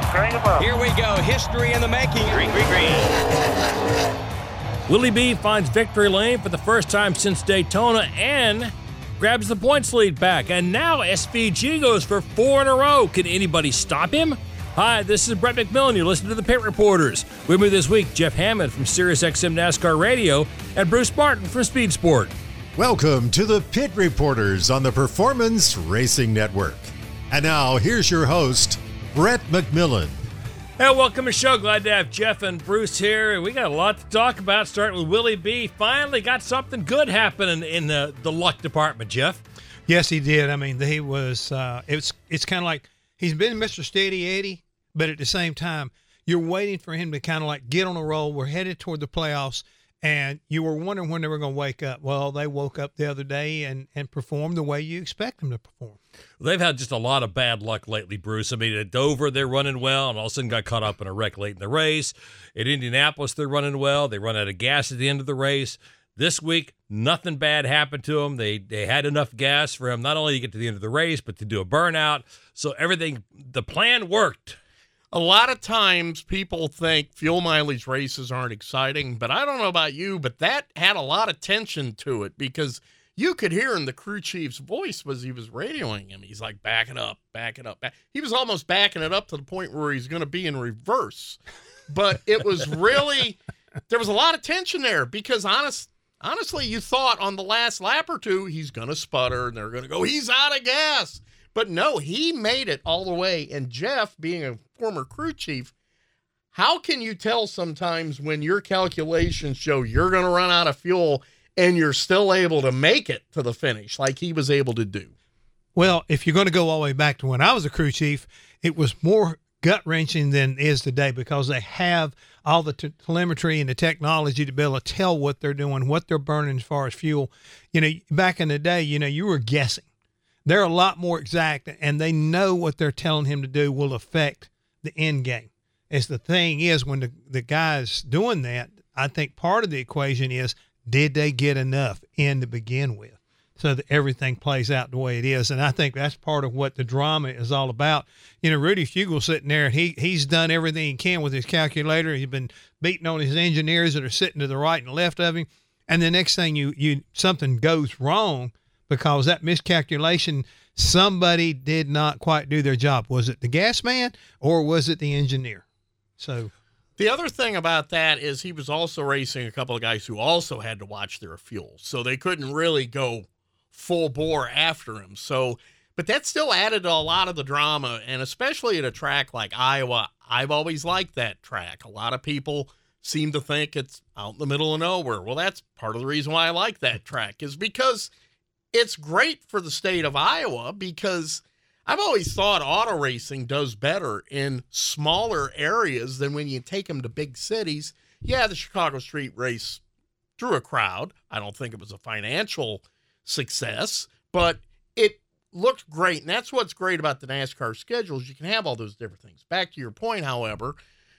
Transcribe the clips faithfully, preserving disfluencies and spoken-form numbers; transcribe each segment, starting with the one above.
Green above. Here we go. History in the making. Green, green, green. Willie B finds victory lane for the first time since Daytona and grabs the points lead back. And now S V G goes for four in a row. Can anybody stop him? Hi, this is Brett McMillan. You're listening to the Pit Reporters. With me this week, Jeff Hammond from SiriusXM NASCAR Radio and Bruce Martin from Speed Sport. Welcome to the Pit Reporters on the Performance Racing Network. And now, here's your host, Brett McMillan. Hey, welcome to the show. Glad to have Jeff and Bruce here. We got a lot to talk about, starting with Willie B. Finally got something good happening in the, the luck department, Jeff. Yes, he did. I mean, he was, uh, it's, it's kind of like he's been Mister Steady Eddie, but at the same time, you're waiting for him to kind of like get on a roll. We're headed toward the playoffs, and you were wondering when they were going to wake up. Well, they woke up the other day and, and performed the way you expect them to perform. They've had just a lot of bad luck lately, Bruce. I mean, at Dover, they're running well, and all of a sudden got caught up in a wreck late in the race. At Indianapolis, they're running well. They run out of gas at the end of the race. This week, nothing bad happened to them. They they had enough gas for them not only to get to the end of the race, but to do a burnout. So everything, the plan worked. A lot of times people think fuel mileage races aren't exciting, but I don't know about you, but that had a lot of tension to it because you could hear in the crew chief's voice as he was radioing him. He's like, back it up, back it up. Back. He was almost backing it up to the point where he's going to be in reverse. But it was really, there was a lot of tension there because honest, honestly, you thought on the last lap or two, he's going to sputter and they're going to go, he's out of gas. But no, he made it all the way. And Jeff, being a former crew chief, how can you tell sometimes when your calculations show you're going to run out of fuel and you're still able to make it to the finish like he was able to do? Well, if you're going to go all the way back to when I was a crew chief, it was more gut-wrenching than it is today because they have all the t- telemetry and the technology to be able to tell what they're doing, what they're burning as far as fuel. You know, back in the day, you know, you were guessing. They're a lot more exact, and they know what they're telling him to do will affect the end game. As the thing is, when the, the guy's doing that, I think part of the equation is, did they get enough in to begin with so that everything plays out the way it is? And I think that's part of what the drama is all about. You know, Rudy Fugel's sitting there, and he, he's done everything he can with his calculator. He's been beating on his engineers that are sitting to the right and left of him. And the next thing you, you something goes wrong because that miscalculation, somebody did not quite do their job. Was it the gas man or was it the engineer? So the other thing about that is he was also racing a couple of guys who also had to watch their fuel. So they couldn't really go full bore after him. So, but that still added to a lot of the drama. And especially at a track like Iowa, I've always liked that track. A lot of people seem to think it's out in the middle of nowhere. Well, that's part of the reason why I like that track is because it's great for the state of Iowa because I've always thought auto racing does better in smaller areas than when you take them to big cities. Yeah, the Chicago Street Race drew a crowd. I don't think it was a financial success, but it looked great. And that's what's great about the NASCAR schedules. You can have all those different things. Back to your point, however,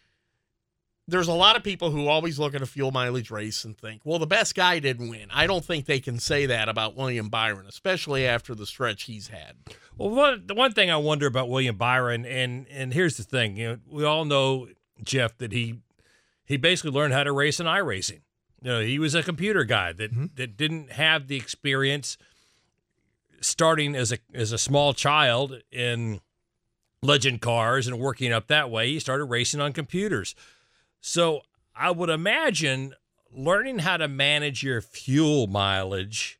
there's a lot of people who always look at a fuel mileage race and think, well, the best guy didn't win. I don't think they can say that about William Byron, especially after the stretch he's had. Well, one, the one thing I wonder about William Byron, and and here's the thing, you know, we all know, Jeff, that he he basically learned how to race in iRacing. You know, he was a computer guy that mm-hmm. that didn't have the experience starting as a as a small child in legend cars and working up that way. He started racing on computers. So I would imagine learning how to manage your fuel mileage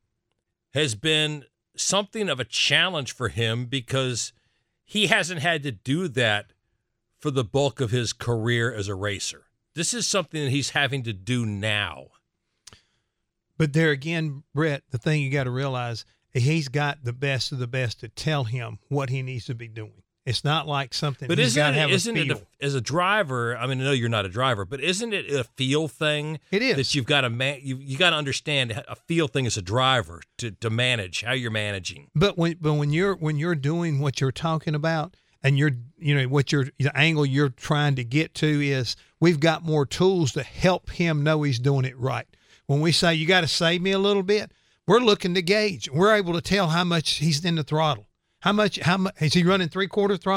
has been something of a challenge for him because he hasn't had to do that for the bulk of his career as a racer. This is something that he's having to do now. But there again, Brett, the thing you got to realize, he's got the best of the best to tell him what he needs to be doing. It's not like something. But he's isn't got to it, have isn't a it feel. a, as a driver? I mean, I know you're not a driver, but isn't it a feel thing? It is that you've got to man. You you got to understand a feel thing as a driver to to manage how you're managing. But when but when you're when you're doing what you're talking about, and you're you know what you're the angle you're trying to get to is we've got more tools to help him know he's doing it right. When we say you got to save me a little bit, we're looking to gauge. We're able to tell how much he's in the throttle. How much, how much, is he running three quarter throttle or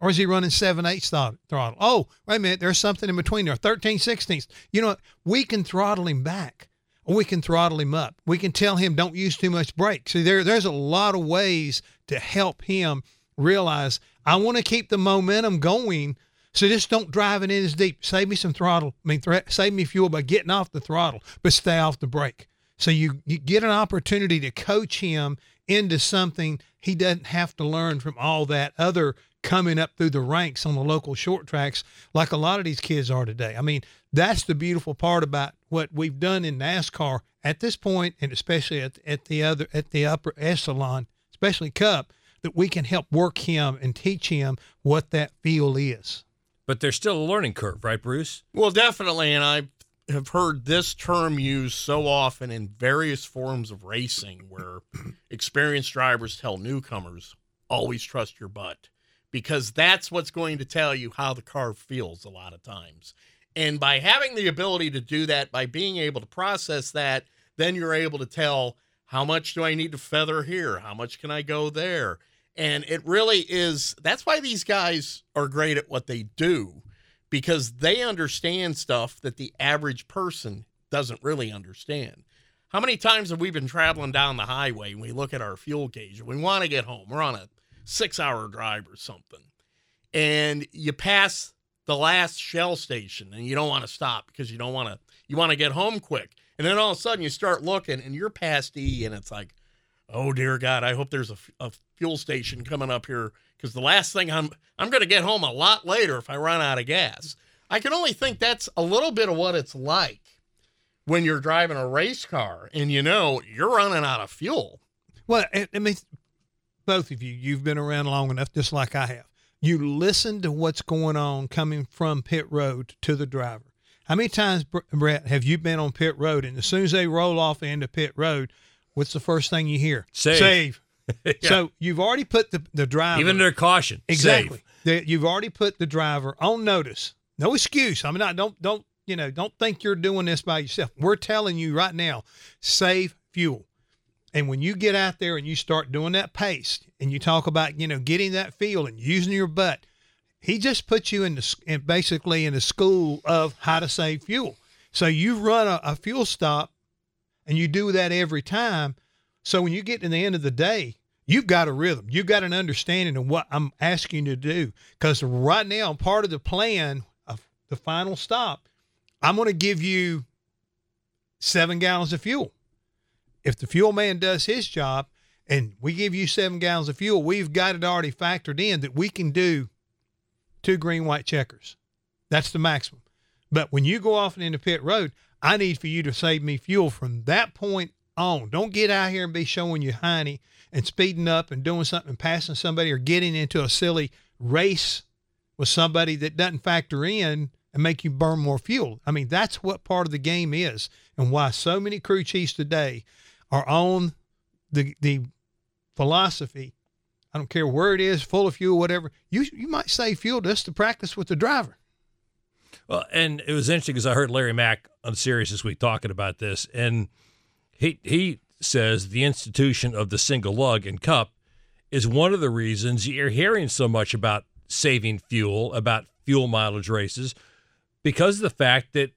Or is he running seven eighths throttle? Oh, wait a minute, there's something in between there, thirteen sixteenths. You know what? We can throttle him back, or we can throttle him up. We can tell him don't use too much brake. See, there, there's a lot of ways to help him realize I want to keep the momentum going, so just don't drive it in as deep. Save me some throttle. I mean, th- save me fuel by getting off the throttle, but stay off the brake. So you, you get an opportunity to coach him into something he doesn't have to learn from all that other coming up through the ranks on the local short tracks like a lot of these kids are today. I mean, that's the beautiful part about what we've done in NASCAR at this point, and especially at, at the other at the upper echelon, especially Cup, that we can help work him and teach him what that feel is. But there's still a learning curve, right, Bruce? Well, definitely, and I have heard this term used so often in various forms of racing where experienced drivers tell newcomers, always trust your butt, because that's what's going to tell you how the car feels a lot of times. And by having the ability to do that, by being able to process that, then you're able to tell how much do I need to feather here? How much can I go there? And it really is, that's why these guys are great at what they do, because they understand stuff that the average person doesn't really understand. How many times have we been traveling down the highway and we look at our fuel gauge and we want to get home? We're on a six-hour drive or something, and you pass the last Shell station and you don't want to stop because you don't want to, you want to get home quick. And then all of a sudden you start looking and you're past E, and it's like, oh dear God, I hope there's a, a fuel station coming up here, because the last thing I'm, I'm going to get home a lot later if I run out of gas. I can only think that's a little bit of what it's like when you're driving a race car and you know you're running out of fuel. Well, I, I mean, both of you, you've been around long enough, just like I have. You listen to what's going on coming from pit road to the driver. How many times, Brett, have you been on pit road, and as soon as they roll off into pit road, what's the first thing you hear? Save. Save. Yeah. So you've already put the, the driver. Even their caution. Exactly. Save. The, you've already put the driver on notice. No excuse. I mean, I don't, don't, you know, don't think you're doing this by yourself. We're telling you right now, save fuel. And when you get out there and you start doing that pace and you talk about, you know, getting that feel and using your butt, he just puts you in the, in basically in the school of how to save fuel. So you run a, a fuel stop and you do that every time. So when you get to the end of the day, you've got a rhythm. You've got an understanding of what I'm asking you to do. Because right now, part of the plan of the final stop, I'm going to give you seven gallons of fuel. If the fuel man does his job and we give you seven gallons of fuel, we've got it already factored in that we can do two green, white checkers. That's the maximum. But when you go off and into pit road, I need for you to save me fuel from that point on. Don't get out here and be showing you hiney and speeding up and doing something and passing somebody or getting into a silly race with somebody that doesn't factor in and make you burn more fuel. I mean, that's what part of the game is, and why so many crew chiefs today are on the the philosophy. I don't care where it is, full of fuel, whatever. You you might save fuel just to practice with the driver. Well, and it was interesting because I heard Larry Mack on Sirius this week talking about this, and he he says the institution of the single lug in Cup is one of the reasons you're hearing so much about saving fuel, about fuel mileage races, because of the fact that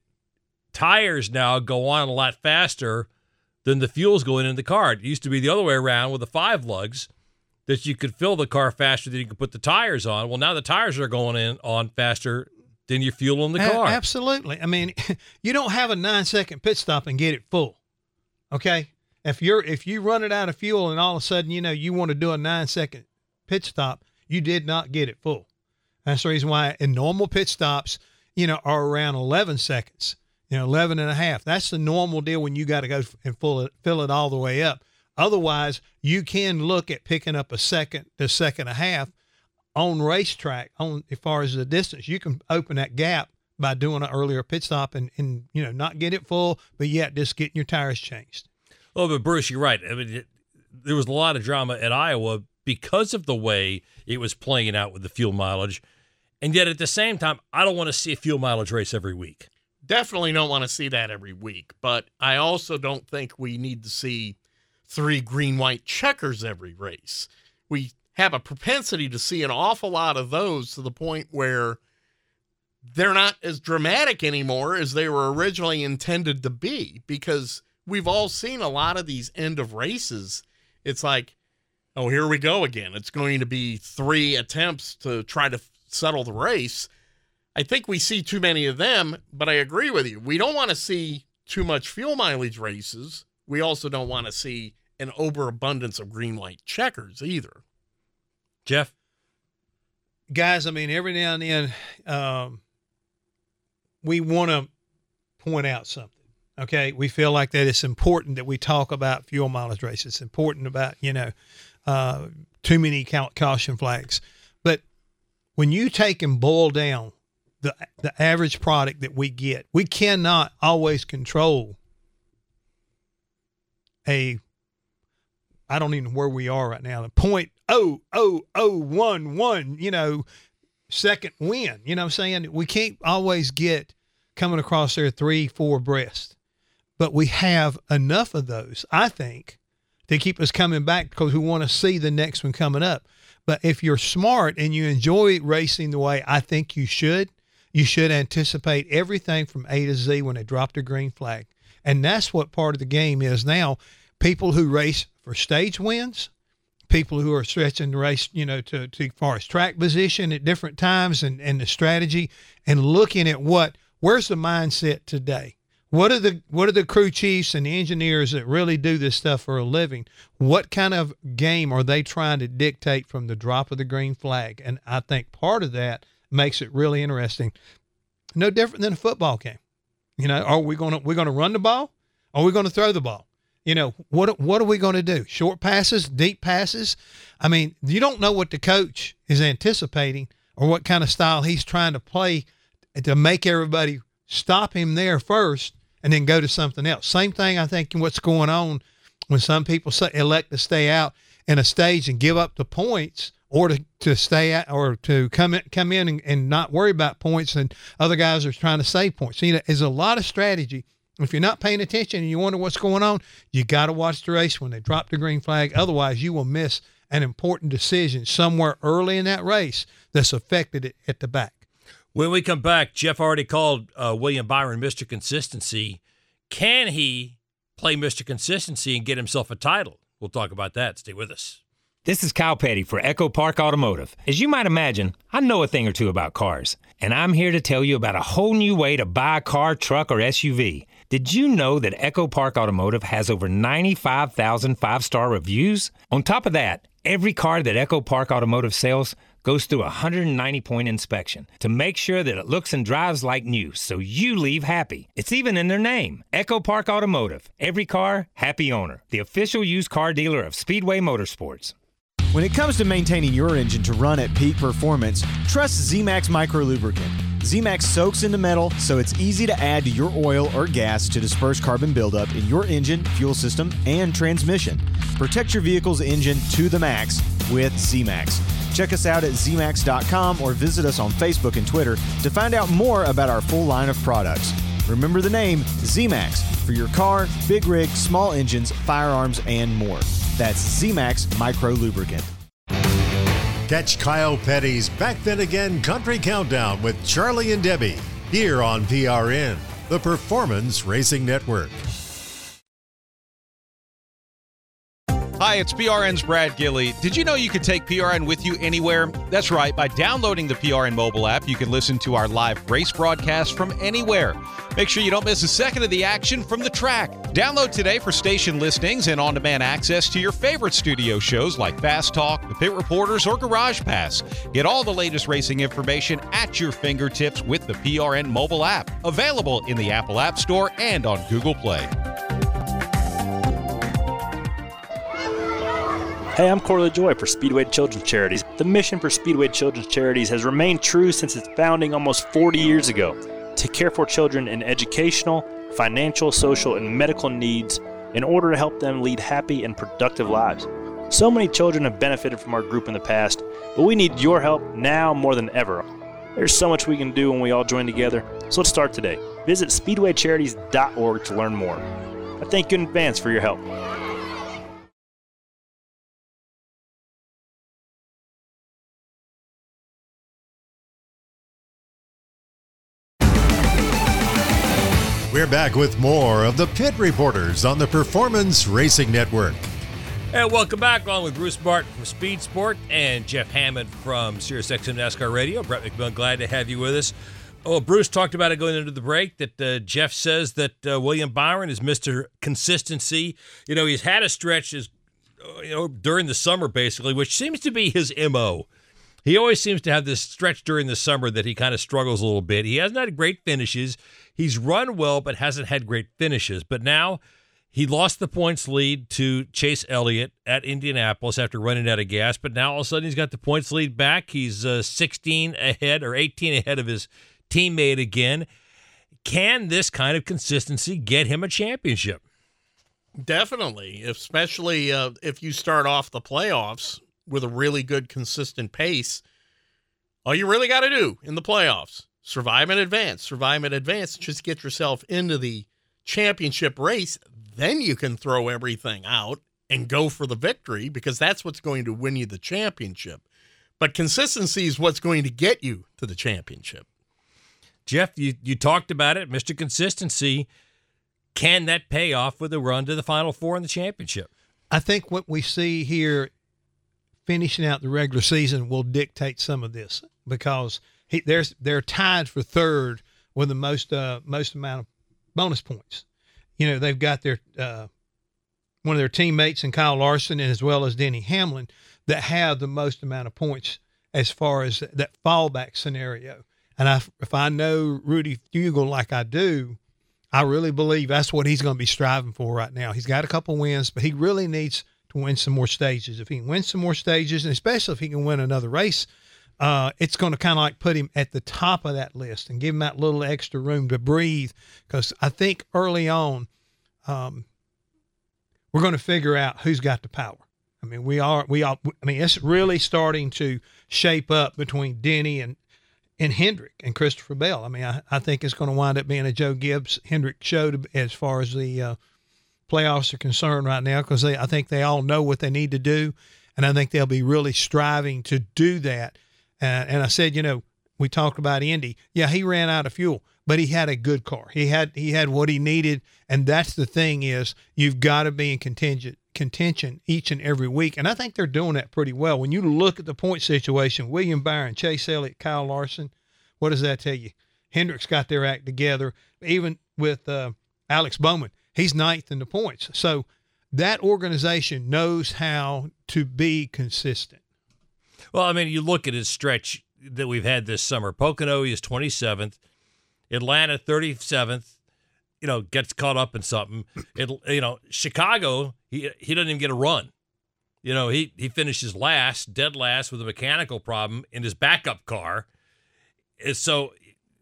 tires now go on a lot faster than the fuel's going in the car. It used to be the other way around with the five lugs, that you could fill the car faster than you could put the tires on. Well, now the tires are going in on faster than your fuel in the car. A- absolutely. I mean, you don't have a nine second pit stop and get it full. Okay. If you're, if you run it out of fuel and all of a sudden, you know, you want to do a nine second pit stop, you did not get it full. That's the reason why in normal pit stops, you know, are around eleven seconds, you know, eleven and a half. That's the normal deal when you got to go and fill it, fill it all the way up. Otherwise, you can look at picking up a second to second and a half on racetrack. On as far as the distance, you can open that gap by doing an earlier pit stop and, and you know, not get it full, but yet just getting your tires changed. Oh, but Bruce, you're right. I mean, it, there was a lot of drama at Iowa because of the way it was playing out with the fuel mileage. And yet at the same time, I don't want to see a fuel mileage race every week. Definitely don't want to see that every week. But I also don't think we need to see three green, white checkers every race. We have a propensity to see an awful lot of those to the point where they're not as dramatic anymore as they were originally intended to be, because we've all seen a lot of these end of races. It's like, oh, here we go again. It's going to be three attempts to try to settle the race. I think we see too many of them, but I agree with you. We don't want to see too much fuel mileage races. We also don't want to see an overabundance of green light checkers either. Jeff? Guys, I mean, every now and then um, we want to point out something. Okay, we feel like that it's important that we talk about fuel mileage races. It's important about, you know, uh, too many ca- caution flags. But when you take and boil down the the average product that we get, we cannot always control a, I don't even know where we are right now, the point oh oh oh one one, you know, second win. You know what I'm saying? We can't always get coming across there three, four breasts. But we have enough of those, I think, to keep us coming back because we want to see the next one coming up. But if you're smart and you enjoy racing the way I think you should, you should anticipate everything from A to Z when they drop the green flag. And that's what part of the game is now. People who race for stage wins, people who are stretching the race, you know, to, to far as track position at different times and, and the strategy, and looking at what, where's the mindset today? What are the what are the crew chiefs and the engineers that really do this stuff for a living? What kind of game are they trying to dictate from the drop of the green flag? And I think part of that makes it really interesting. No different than a football game. You know, are we going to we're going to run the ball? Are we going to throw the ball? You know, what what are we going to do? Short passes, deep passes? I mean, you don't know what the coach is anticipating or what kind of style he's trying to play to make everybody stop him there first and then go to something else. Same thing, I think, in what's going on when some people say, elect to stay out in a stage and give up the points, or to, to stay out, or to come in, come in and, and not worry about points, and other guys are trying to save points. So, you know, there's a lot of strategy. If you're not paying attention and you wonder what's going on, you got to watch the race when they drop the green flag. Otherwise, you will miss an important decision somewhere early in that race that's affected it at the back. When we come back, Jeff already called uh, William Byron Mister Consistency. Can he play Mister Consistency and get himself a title? We'll talk about that. Stay with us. This is Kyle Petty for Echo Park Automotive. As you might imagine, I know a thing or two about cars, and I'm here to tell you about a whole new way to buy a car, truck, or S U V. Did you know that Echo Park Automotive has over ninety-five thousand five-star reviews? On top of that, every car that Echo Park Automotive sells goes through a one hundred ninety point inspection to make sure that it looks and drives like new, so you leave happy. It's even in their name, Echo Park Automotive. Every car, happy owner. The official used car dealer of Speedway Motorsports. When it comes to maintaining your engine to run at peak performance, trust Z-Max Micro Lubricant. Z-Max soaks into metal, so it's easy to add to your oil or gas to disperse carbon buildup in your engine, fuel system, and transmission. Protect your vehicle's engine to the max with Z-Max. Check us out at Z max dot com or visit us on Facebook and Twitter to find out more about our full line of products. Remember the name Z-Max for your car, big rig, small engines, firearms, and more. That's Z-Max Micro Lubricant. Catch Kyle Petty's Back Then Again Country Countdown with Charlie and Debbie here on P R N, the Performance Racing Network. Hi, it's P R N's Brad Gilley. Did you know you could take P R N with you anywhere? That's right. By downloading the P R N mobile app, you can listen to our live race broadcast from anywhere. Make sure you don't miss a second of the action from the track. Download today for station listings and on-demand access to your favorite studio shows like Fast Talk, The Pit Reporters, or Garage Pass. Get all the latest racing information at your fingertips with the P R N mobile app. Available in the Apple App Store and on Google Play. Hey, I'm Corley Joy for Speedway Children's Charities. The mission for Speedway Children's Charities has remained true since its founding almost forty years ago, to care for children in educational, financial, social, and medical needs in order to help them lead happy and productive lives. So many children have benefited from our group in the past, but we need your help now more than ever. There's so much we can do when we all join together, so let's start today. Visit speedway charities dot org to learn more. I thank you in advance for your help. We're back with more of the Pit Reporters on the Performance Racing Network. And welcome back, along with Bruce Martin from Speed Sport and Jeff Hammond from SiriusXM NASCAR Radio. Brett McMillan, glad to have you with us. Oh, Bruce talked about it going into the break, that uh, Jeff says that uh, William Byron is Mister Consistency. You know, he's had a stretch as, you know, during the summer, basically, which seems to be his M O. He always seems to have this stretch during the summer that he kind of struggles a little bit. He hasn't had great finishes. He's run well, but hasn't had great finishes. But now he lost the points lead to Chase Elliott at Indianapolis after running out of gas. But now all of a sudden he's got the points lead back. He's uh, sixteen ahead or eighteen ahead of his teammate again. Can this kind of consistency get him a championship? Definitely, especially uh, if you start off the playoffs with a really good, consistent pace. All you really got to do in the playoffs, survive and advance, survive and advance, just get yourself into the championship race. Then you can throw everything out and go for the victory, because that's what's going to win you the championship. But consistency is what's going to get you to the championship. Jeff, you, you talked about it, Mister Consistency. Can that pay off with a run to the Final Four in the championship? I think what we see here finishing out the regular season will dictate some of this, because he, there's, they're tied for third with the most uh, most amount of bonus points. You know, they've got their uh, one of their teammates in Kyle Larson, and as well as Denny Hamlin, that have the most amount of points as far as that fallback scenario. And I, if I know Rudy Fugle like I do, I really believe that's what he's going to be striving for right now. He's got a couple wins, but he really needs to win some more stages. If he can win some more stages, and especially if he can win another race, uh, it's going to kind of like put him at the top of that list and give him that little extra room to breathe. Because I think early on, um, we're going to figure out who's got the power. I mean, we are, we are, I mean, it's really starting to shape up between Denny and, and Hendrick and Christopher Bell. I mean, I, I think it's going to wind up being a Joe Gibbs Hendrick show to, as far as the uh, playoffs are concerned right now, because I think they all know what they need to do, and I think they'll be really striving to do that. Uh, and I said, you know, we talked about Indy. Yeah, he ran out of fuel, but he had a good car. He had he had what he needed, and that's the thing is you've got to be in contingent contention each and every week, and I think they're doing that pretty well. When you look at the point situation, William Byron, Chase Elliott, Kyle Larson, what does that tell you? Hendrick's got their act together. Even with uh, Alex Bowman, he's ninth in the points. So that organization knows how to be consistent. Well, I mean, you look at his stretch that we've had this summer. Pocono, he is twenty-seventh. Atlanta, thirty-seventh. You know, gets caught up in something. It, you know, Chicago, he he doesn't even get a run. You know, he he finishes last, dead last, with a mechanical problem in his backup car. And so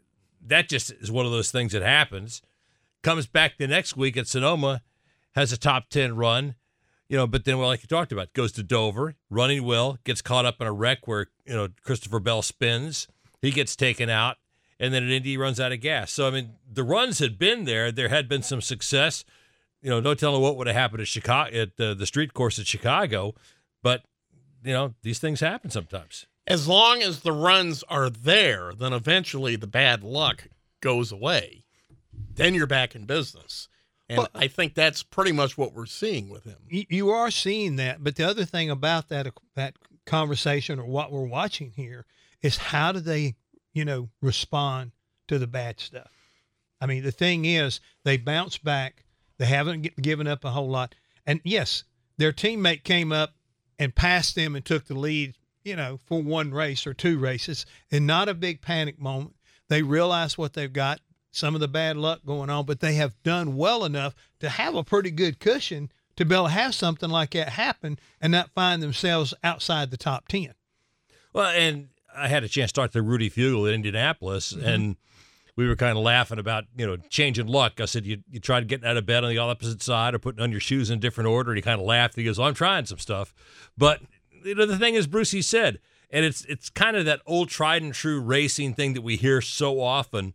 that just is one of those things that happens. Comes back the next week at Sonoma, has a top ten run. You know, but then, well, like you talked about, goes to Dover, running well, gets caught up in a wreck where, you know, Christopher Bell spins. He gets taken out, and then at Indy, he runs out of gas. So, I mean, the runs had been there. There had been some success. You know, no telling what would have happened at Chicago, at uh, the street course at Chicago. But, you know, these things happen sometimes. As long as the runs are there, then eventually the bad luck goes away. Then you're back in business. And well, I think that's pretty much what we're seeing with him. You are seeing that, but the other thing about that that conversation, or what we're watching here, is how do they, you know, respond to the bad stuff? I mean, the thing is, they bounce back. They haven't get, given up a whole lot. And yes, their teammate came up and passed them and took the lead, you know, for one race or two races, and not a big panic moment. They realize what they've got. Some of the bad luck going on, but they have done well enough to have a pretty good cushion to be able to have something like that happen and not find themselves outside the top ten. Well, and I had a chance to talk to Rudy Fugle at Indianapolis, mm-hmm. and we were kind of laughing about, you know, changing luck. I said, you you tried getting out of bed on the opposite side or putting on your shoes in a different order, and he kind of laughed. He goes, well, I'm trying some stuff. But, you know, the thing is, Brucey said, and it's it's kind of that old tried and true racing thing that we hear so often.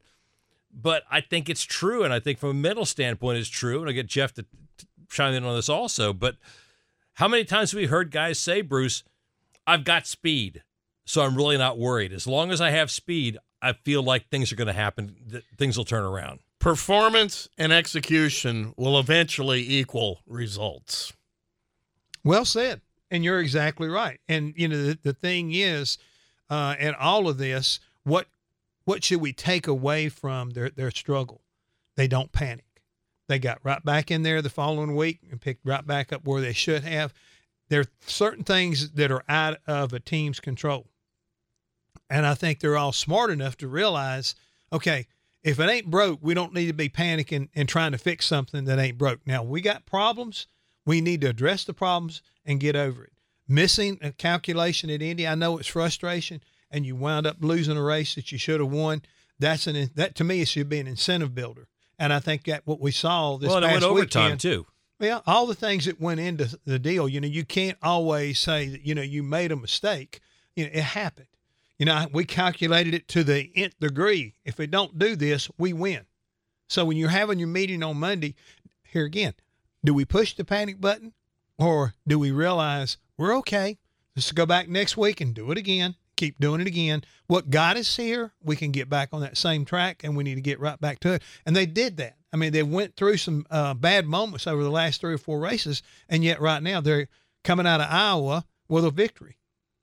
But I think it's true, and I think from a mental standpoint it's true, and I'll get Jeff to chime in on this also. But how many times have we heard guys say, Bruce, I've got speed, so I'm really not worried. As long as I have speed, I feel like things are going to happen, that things will turn around. Performance and execution will eventually equal results. Well said. And you're exactly right. And, you know, the, the thing is, uh, in all of this, what what should we take away from their, their struggle? They don't panic. They got right back in there the following week and picked right back up where they should have. There are certain things that are out of a team's control. And I think they're all smart enough to realize, okay, if it ain't broke, we don't need to be panicking and trying to fix something that ain't broke. Now, we got problems. We need to address the problems and get over it. Missing a calculation at Indy, I know it's frustration, and you wound up losing a race that you should have won. That's an that to me it should be an incentive builder, and I think that what we saw this well, and past it went overtime weekend, too. Yeah, all the things that went into the deal. You know, you can't always say that you know you made a mistake. You know, it happened. You know, we calculated it to the nth degree. If we don't do this, we win. So when you're having your meeting on Monday, here again, do we push the panic button, or do we realize we're okay? Let's go back next week and do it again. Keep doing it again. What got us here, we can get back on that same track, and we need to get right back to it. And they did that. I mean, they went through some uh, bad moments over the last three or four races, and yet right now they're coming out of Iowa with a victory.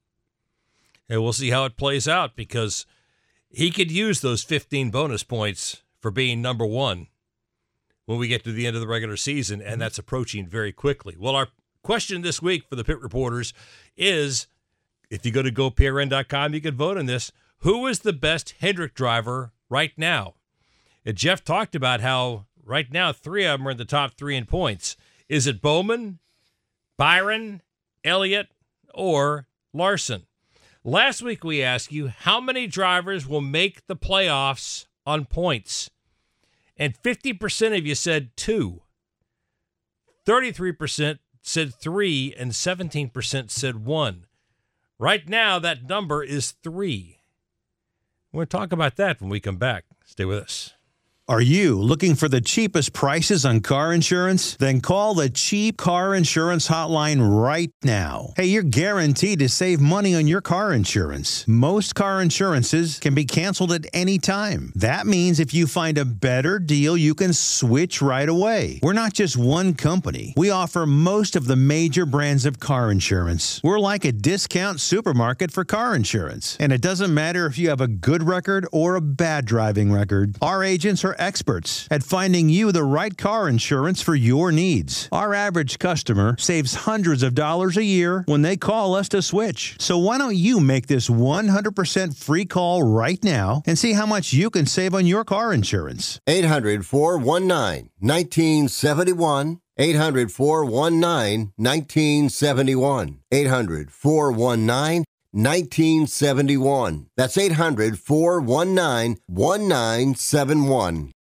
And we'll see how it plays out, because he could use those fifteen bonus points for being number one when we get to the end of the regular season, and that's approaching very quickly. Well, our question this week for the Pit Reporters is, if you go to go P R N dot com, you can vote on this. Who is the best Hendrick driver right now? And Jeff talked about how right now three of them are in the top three in points. Is it Bowman, Byron, Elliott, or Larson? Last week we asked you how many drivers will make the playoffs on points. And fifty percent of you said two. thirty-three percent said three, and seventeen percent said one. Right now, that number is three. We're going to talk about that when we come back. Stay with us. Are you looking for the cheapest prices on car insurance? Then call the Cheap Car Insurance Hotline right now. Hey, you're guaranteed to save money on your car insurance. Most car insurances can be canceled at any time. That means if you find a better deal, you can switch right away. We're not just one company. We offer most of the major brands of car insurance. We're like a discount supermarket for car insurance. And it doesn't matter if you have a good record or a bad driving record. Our agents are experts at finding you the right car insurance for your needs. Our average customer saves hundreds of dollars a year when they call us to switch. So why don't you make this one hundred percent free call right now and see how much you can save on your car insurance? eight hundred, four one nine, one nine seven one. eight hundred, four one nine, one nine seven one. eight hundred, four one nine, one nine seven one. That's eight hundred, four one nine, one nine seven one.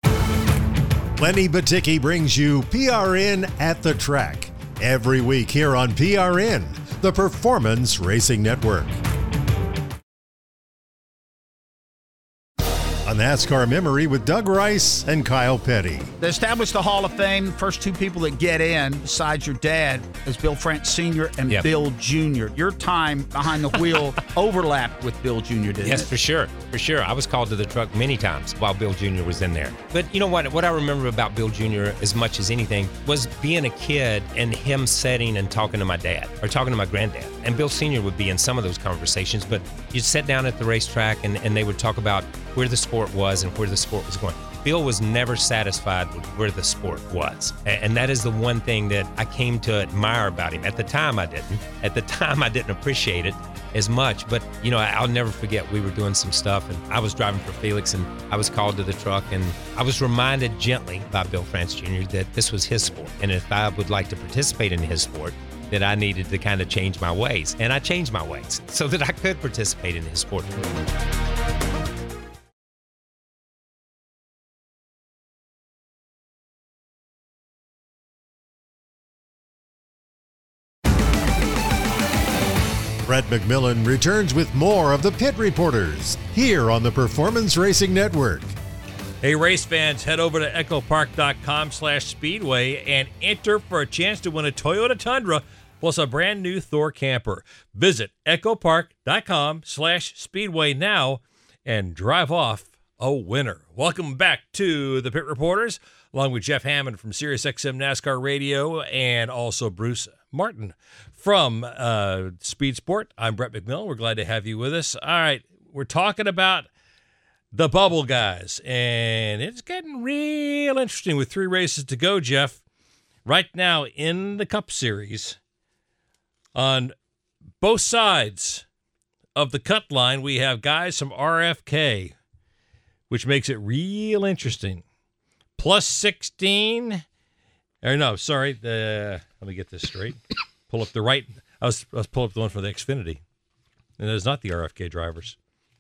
Lenny Baticki brings you P R N at the Track every week here on P R N, the Performance Racing Network. A NASCAR Memory with Doug Rice and Kyle Petty. They established the Hall of Fame. First two people that get in, besides your dad, is Bill France Senior and yep. Bill Junior Your time behind the wheel overlapped with Bill Junior, didn't yes, it? Yes, for sure. For sure. I was called to the truck many times while Bill Junior was in there. But you know what? What I remember about Bill Junior as much as anything was being a kid and him sitting and talking to my dad or talking to my granddad. And Bill Senior would be in some of those conversations, but you'd sit down at the racetrack and, and they would talk about where the sport was and where the sport was going. Bill was never satisfied with where the sport was. And that is the one thing that I came to admire about him. At the time, I didn't. At the time, I didn't appreciate it as much. But, you know, I'll never forget we were doing some stuff, and I was driving for Felix, and I was called to the truck, and I was reminded gently by Bill France Junior that this was his sport. And if I would like to participate in his sport, that I needed to kind of change my ways. And I changed my ways so that I could participate in his sport. Brett McMillan returns with more of the Pit Reporters here on the Performance Racing Network. Hey, race fans, head over to echo park dot com slash speedway and enter for a chance to win a Toyota Tundra plus a brand new Thor camper. Visit echo park dot com slash speedway now and drive off a winner. Welcome back to the Pit Reporters, along with Jeff Hammond from SiriusXM NASCAR Radio and also Bruce Martin from uh, Speed Sport. I'm Brett McMillan. We're glad to have you with us. All right, we're talking about the bubble guys, and it's getting real interesting with three races to go, Jeff. Right now in the Cup Series, on both sides of the cut line, we have guys from R F K, which makes it real interesting. Plus sixteen, or no, sorry, the, let me get this straight. Pull up the right, I was, I was pulling up the one for the Xfinity, and it's not the R F K drivers.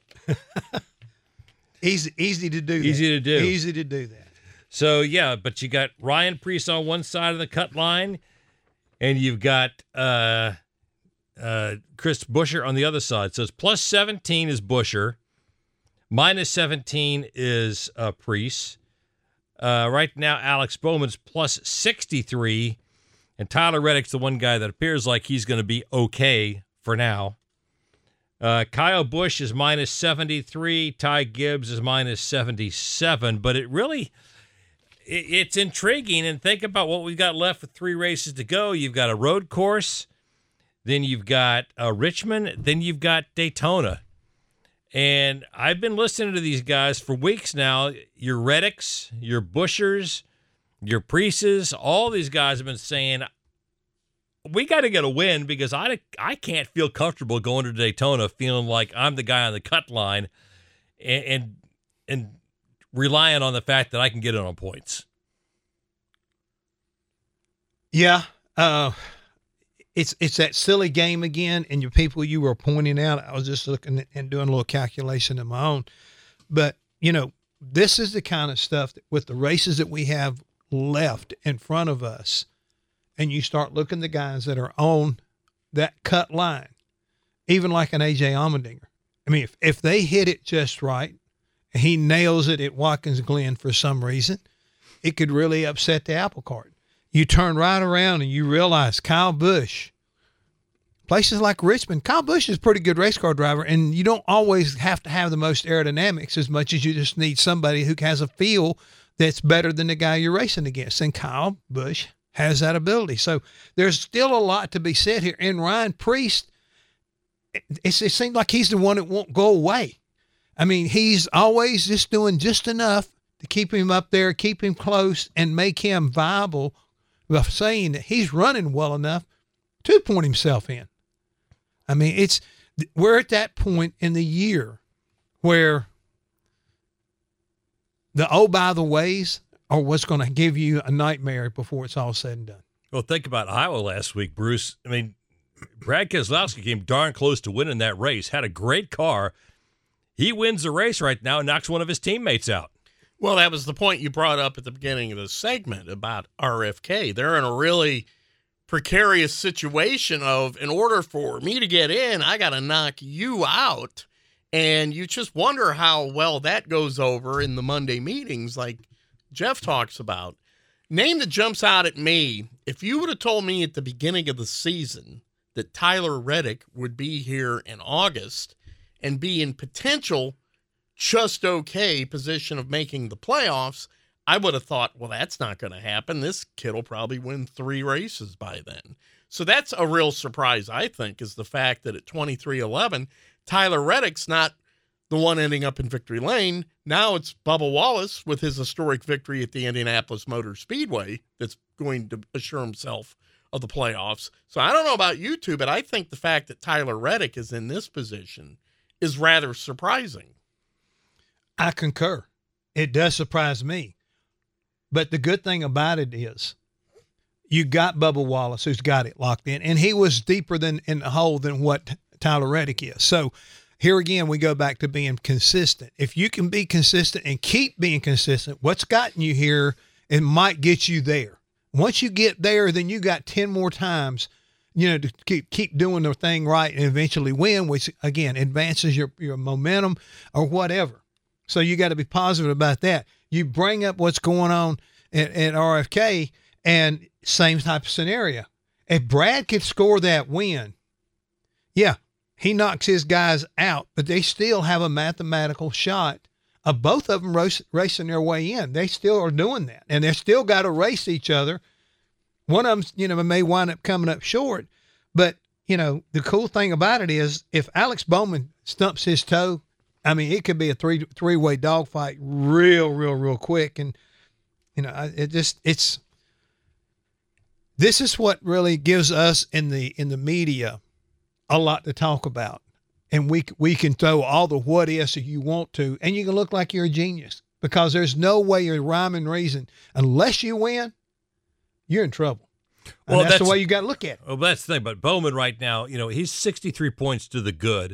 Easy, easy to do. Easy that. to do. Easy to do that. So yeah, but you got Ryan Preece on one side of the cut line, and you've got uh, uh, Chris Buescher on the other side. So it's plus seventeen is Buescher, minus seventeen is uh, Preece. Uh, right now, Alex Bowman's plus sixty-three, and Tyler Reddick's the one guy that appears like he's going to be okay for now. Uh, Kyle Busch is minus seventy-three. Ty Gibbs is minus seventy-seven. But it really, it, it's intriguing. And think about what we've got left with three races to go. You've got a road course. Then you've got uh, Richmond. Then you've got Daytona. And I've been listening to these guys for weeks now. Your Reddicks, your Buschers, your Preeces, all these guys have been saying, we got to get a win because I, I can't feel comfortable going to Daytona feeling like I'm the guy on the cut line and, and and relying on the fact that I can get it on points. Yeah, uh, it's it's that silly game again, and your people you were pointing out, I was just looking and doing a little calculation of my own. But, you know, this is the kind of stuff that with the races that we have left in front of us, and you start looking at the guys that are on that cut line, even like an A J Allmendinger. I mean, if, if they hit it just right, and he nails it at Watkins Glen for some reason, it could really upset the apple cart. You turn right around and you realize Kyle Busch, places like Richmond, Kyle Busch is a pretty good race car driver, and you don't always have to have the most aerodynamics as much as you just need somebody who has a feel that's better than the guy you're racing against. And Kyle Busch has that ability. So there's still a lot to be said here. And Ryan Preece, it, it seems like he's the one that won't go away. I mean, he's always just doing just enough to keep him up there, keep him close, and make him viable by saying that he's running well enough to point himself in. I mean, it's we're at that point in the year where the oh, by the ways are what's going to give you a nightmare before it's all said and done. Well, think about Iowa last week, Bruce. I mean, Brad Keselowski came darn close to winning that race, had a great car. He wins the race right now and knocks one of his teammates out. Well, that was the point you brought up at the beginning of the segment about R F K. They're in a really precarious situation of, in order for me to get in, I got to knock you out. And you just wonder how well that goes over in the Monday meetings like Jeff talks about. Name that jumps out at me, if you would have told me at the beginning of the season that Tyler Reddick would be here in August and be in potential just okay position of making the playoffs, I would have thought, well, that's not going to happen. This kid will probably win three races by then. So that's a real surprise, I think, is the fact that at twenty-three eleven, Tyler Reddick's not the one ending up in victory lane. Now it's Bubba Wallace with his historic victory at the Indianapolis Motor Speedway that's going to assure himself of the playoffs. So I don't know about you two, but I think the fact that Tyler Reddick is in this position is rather surprising. I concur. It does surprise me. But the good thing about it is you got Bubba Wallace, who's got it locked in, and he was deeper than in the hole than what Tyler Reddick is. So here again, we go back to being consistent. If you can be consistent and keep being consistent, what's gotten you here, it might get you there. Once you get there, then you got ten more times, you know, to keep keep doing the thing right and eventually win, which again advances your, your momentum or whatever. So you got to be positive about that. You bring up what's going on at, at R F K, and same type of scenario. If Brad could score that win, yeah, he knocks his guys out, but they still have a mathematical shot of both of them race, racing their way in. They still are doing that, and they still got to race each other. One of them, you know, may wind up coming up short, but you know, the cool thing about it is if Alex Bowman stumps his toe, I mean, it could be a three three way dogfight real, real, real quick. And you know, it just it's this is what really gives us in the in the media a lot to talk about, and we we can throw all the what ifs if you want to, and you can look like you're a genius because there's no way you're rhyme and reason unless you win, you're in trouble. And well, that's, that's the way you got to look at it. Well, that's the thing. But Bowman right now, you know, he's sixty-three points to the good,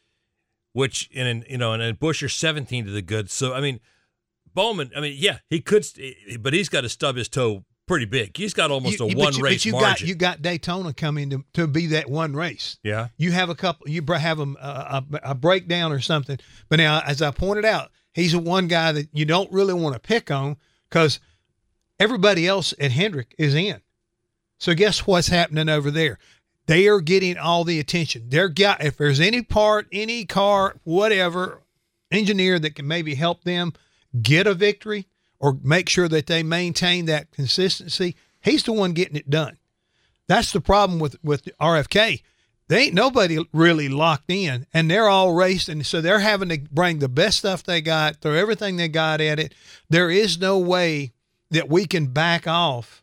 which in you know, and then Buescher seventeen to the good. So I mean, Bowman. I mean, yeah, he could, but he's got to stub his toe pretty big. He's got almost you, a but one you, race but you margin. Got, you got Daytona coming to to be that one race. Yeah, you have a couple. You have a, a a breakdown or something. But now, as I pointed out, he's a one guy that you don't really want to pick on because everybody else at Hendrick is in. So guess what's happening over there? They are getting all the attention. They're got if there's any part, any car, whatever, engineer that can maybe help them get a victory or make sure that they maintain that consistency, he's the one getting it done. That's the problem with, with R F K. They ain't nobody really locked in, and they're all racing. So they're having to bring the best stuff they got, throw everything they got at it. There is no way that we can back off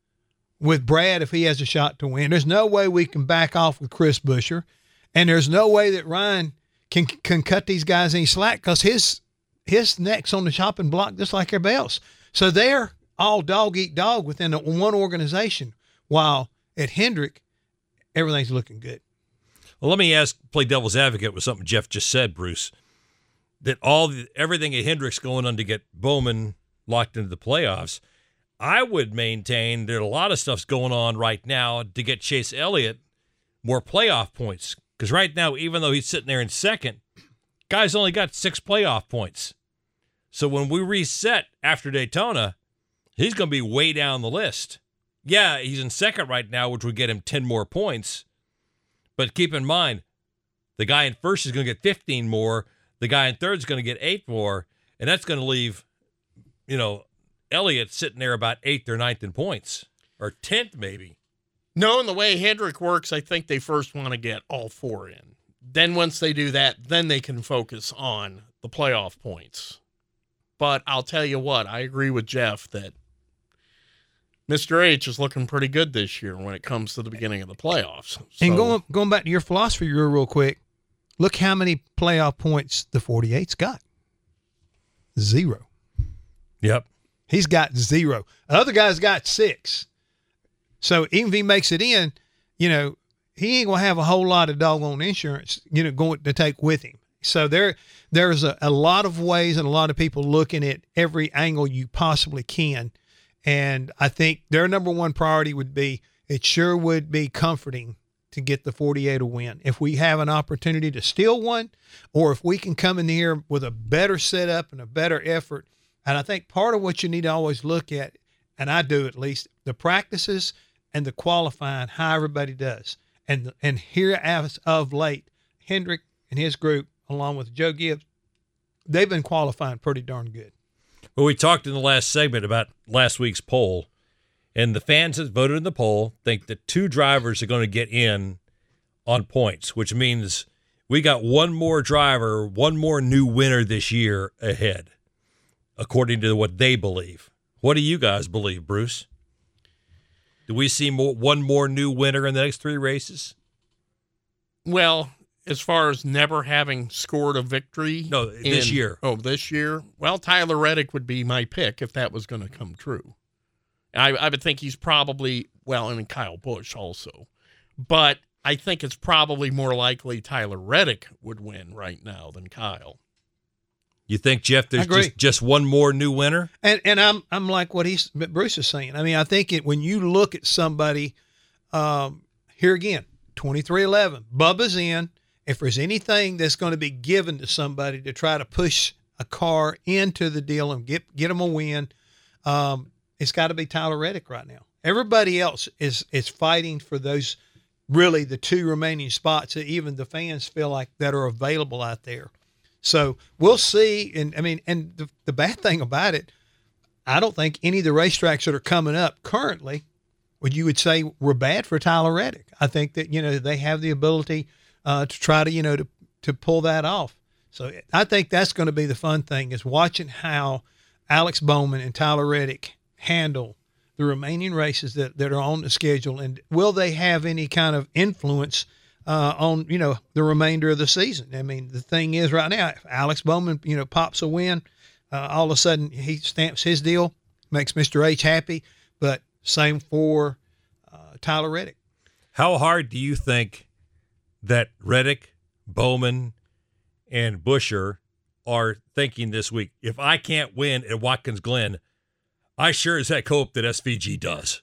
with Brad if he has a shot to win. There's no way we can back off with Chris Buescher, and there's no way that Ryan can can cut these guys any slack because his his neck's on the chopping block just like everybody else. So they're all dog eat dog within one organization, while at Hendrick, everything's looking good. Well, let me ask, play devil's advocate with something Jeff just said, Bruce, that all the, everything at Hendrick's going on to get Bowman locked into the playoffs. I would maintain that a lot of stuff's going on right now to get Chase Elliott more playoff points. Because right now, even though he's sitting there in second, guy's only got six playoff points. So when we reset after Daytona, he's going to be way down the list. Yeah, he's in second right now, which would get him ten more points. But keep in mind, the guy in first is going to get fifteen more. The guy in third is going to get eight more. And that's going to leave, you know, Elliott sitting there about eighth or ninth in points, or tenth maybe. Knowing the way Hendrick works, I think they first want to get all four in. Then once they do that, then they can focus on the playoff points. But I'll tell you what, I agree with Jeff that Mister H is looking pretty good this year when it comes to the beginning of the playoffs. So, and going going back to your philosophy real, real quick, look how many playoff points the forty-eight's got. Zero. Yep. He's got zero. The other guy's got six. So even if he makes it in, you know, he ain't going to have a whole lot of doggone insurance, you know, going to take with him. So there, there's a, a lot of ways and a lot of people looking at every angle you possibly can. And I think their number one priority would be, it sure would be comforting to get the forty-eight a win. If we have an opportunity to steal one, or if we can come in here with a better setup and a better effort. And I think part of what you need to always look at, and I do at least, the practices and the qualifying, how everybody does. And and here as of late, Hendrick and his group, along with Joe Gibbs, they've been qualifying pretty darn good. Well, we talked in the last segment about last week's poll, and the fans that voted in the poll think that two drivers are going to get in on points, which means we got one more driver, one more new winner this year ahead, according to what they believe. What do you guys believe, Bruce? Do we see more, one more new winner in the next three races? Well, as far as never having scored a victory. No, this in, year. Oh, this year? Well, Tyler Reddick would be my pick if that was going to come true. I, I would think he's probably, well, I mean, Kyle Busch also. But I think it's probably more likely Tyler Reddick would win right now than Kyle. You think, Jeff, there's just, just one more new winner? And and I'm I'm like what he's Bruce is saying. I mean, I think it, when you look at somebody, um, here again, twenty-three eleven, Bubba's in. If there's anything that's going to be given to somebody to try to push a car into the deal and get get them a win, um, it's got to be Tyler Reddick right now. Everybody else is is fighting for those, really the two remaining spots that even the fans feel like that are available out there. So we'll see. And I mean, and the, the bad thing about it, I don't think any of the racetracks that are coming up currently, what you would say were bad for Tyler Reddick. I think that, you know, they have the ability uh, to try to, you know, to, to pull that off. So I think that's going to be the fun thing, is watching how Alex Bowman and Tyler Reddick handle the remaining races that, that are on the schedule. And will they have any kind of influence uh, on, you know, the remainder of the season? I mean, the thing is right now, if Alex Bowman, you know, pops a win, uh, all of a sudden he stamps his deal, makes Mister H happy, but same for uh, Tyler Reddick. How hard do you think that Reddick, Bowman, and Busher are thinking this week? If I can't win at Watkins Glen, I sure as heck hope that S V G does.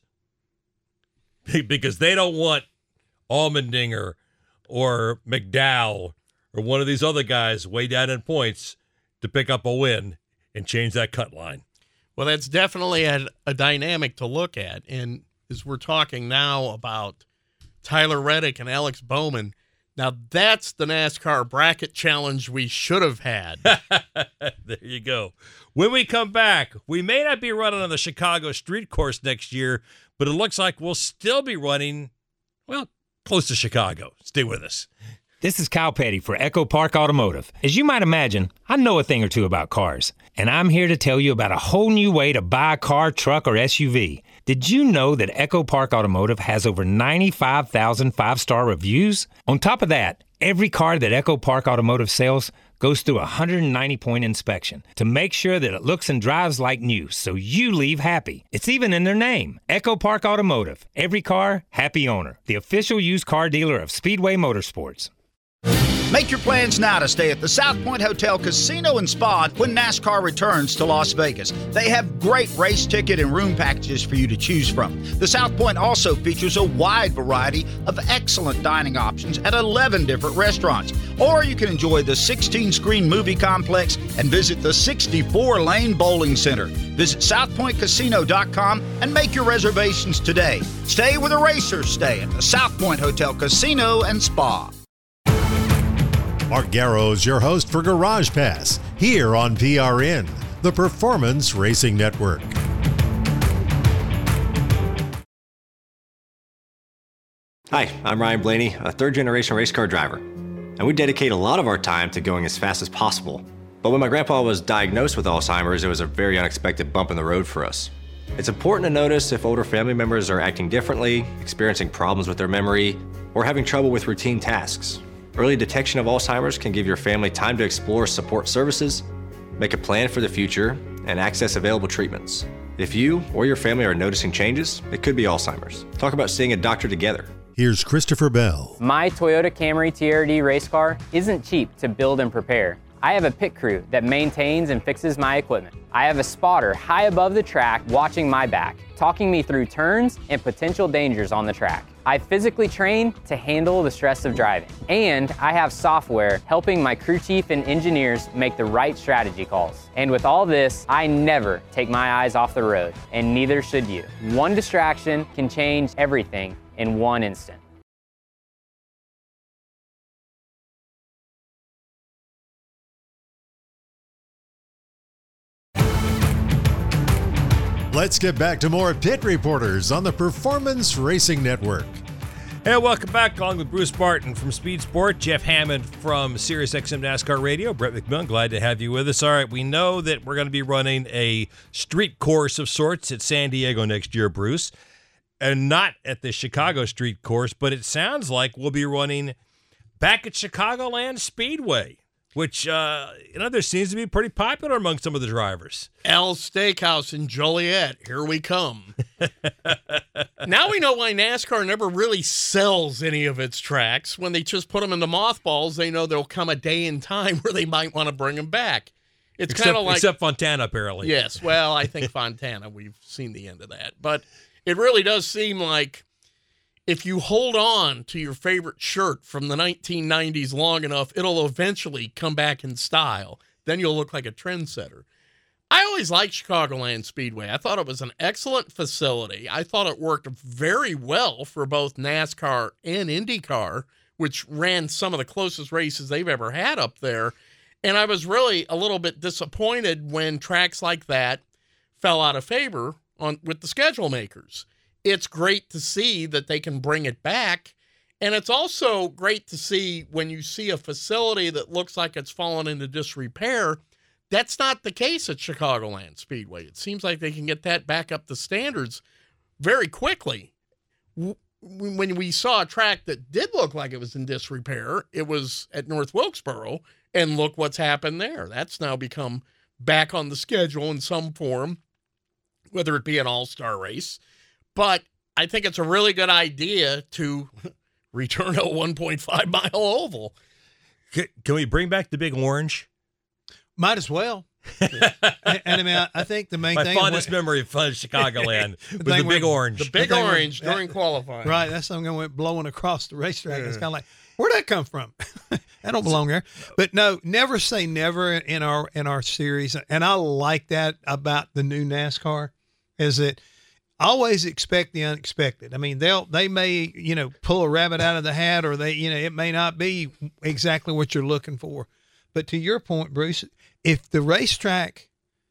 Because they don't want Allmendinger or McDowell or one of these other guys way down in points to pick up a win and change that cut line. Well, that's definitely a, a dynamic to look at. And as we're talking now about Tyler Reddick and Alex Bowman, now that's the NASCAR bracket challenge we should have had. There you go. When we come back, we may not be running on the Chicago street course next year, but it looks like we'll still be running, well, close to Chicago. Stay with us. This is Kyle Petty for Echo Park Automotive. As you might imagine, I know a thing or two about cars, and I'm here to tell you about a whole new way to buy a car, truck, or S U V. Did you know that Echo Park Automotive has over ninety-five thousand five-star reviews? On top of that, every car that Echo Park Automotive sells goes through a one hundred ninety point inspection to make sure that it looks and drives like new, so you leave happy. It's even in their name, Echo Park Automotive. Every car, happy owner. The official used car dealer of Speedway Motorsports. Make your plans now to stay at the South Point Hotel Casino and Spa when NASCAR returns to Las Vegas. They have great race ticket and room packages for you to choose from. The South Point also features a wide variety of excellent dining options at eleven different restaurants. Or you can enjoy the sixteen screen movie complex and visit the sixty-four lane bowling center. Visit south point casino dot com and make your reservations today. Stay where the racers stay at the South Point Hotel Casino and Spa. Mark Garrow's your host for Garage Pass, here on P R N, the Performance Racing Network. Hi, I'm Ryan Blaney, a third-generation race car driver, and we dedicate a lot of our time to going as fast as possible. But when my grandpa was diagnosed with Alzheimer's, it was a very unexpected bump in the road for us. It's important to notice if older family members are acting differently, experiencing problems with their memory, or having trouble with routine tasks. Early detection of Alzheimer's can give your family time to explore support services, make a plan for the future, and access available treatments. If you or your family are noticing changes, it could be Alzheimer's. Talk about seeing a doctor together. Here's Christopher Bell. My Toyota Camry T R D race car isn't cheap to build and prepare. I have a pit crew that maintains and fixes my equipment. I have a spotter high above the track watching my back, talking me through turns and potential dangers on the track. I physically train to handle the stress of driving. And I have software helping my crew chief and engineers make the right strategy calls. And with all this, I never take my eyes off the road, and neither should you. One distraction can change everything in one instant. Let's get back to more Pit Reporters on the Performance Racing Network. Hey, welcome back, along with Bruce Barton from Speed Sport, Jeff Hammond from SiriusXM NASCAR Radio, Brett McMillan, glad to have you with us. All right, we know that we're going to be running a street course of sorts at San Diego next year, Bruce, and not at the Chicago street course, but it sounds like we'll be running back at Chicagoland Speedway, which, uh, you know, there seems to be pretty popular among some of the drivers. Al's Steakhouse in Joliet, here we come. Now we know why NASCAR never really sells any of its tracks. When they just put them in the mothballs, they know there'll come a day and time where they might want to bring them back. It's kind of like... Except Fontana, apparently. Yes, well, I think Fontana, we've seen the end of that. But it really does seem like if you hold on to your favorite shirt from the nineteen nineties long enough, it'll eventually come back in style. Then you'll look like a trendsetter. I always liked Chicagoland Speedway. I thought it was an excellent facility. I thought it worked very well for both NASCAR and IndyCar, which ran some of the closest races they've ever had up there. And I was really a little bit disappointed when tracks like that fell out of favor on with the schedule makers. It's great to see that they can bring it back. And it's also great to see when you see a facility that looks like it's fallen into disrepair. That's not the case at Chicagoland Speedway. It seems like they can get that back up to standards very quickly. When we saw a track that did look like it was in disrepair, it was at North Wilkesboro, and look what's happened there. That's now become back on the schedule in some form, whether it be an all-star race. But I think it's a really good idea to return a one point five mile oval. Can, can we bring back the Big Orange? Might as well. and, and I mean, I, I think the main My thing. My fondest memory of fun Chicagoland was the, the Big went, Orange. The Big the Orange went, during qualifying. Right. That's something that went blowing across the racetrack. Yeah. It's kind of like, where'd that come from? That don't belong there. But no, never say never in our in our series. And I like that about the new NASCAR, is that always expect the unexpected. I mean, they'll they may, you know, pull a rabbit out of the hat, or they, you know, it may not be exactly what you're looking for. But to your point, Bruce, if the racetrack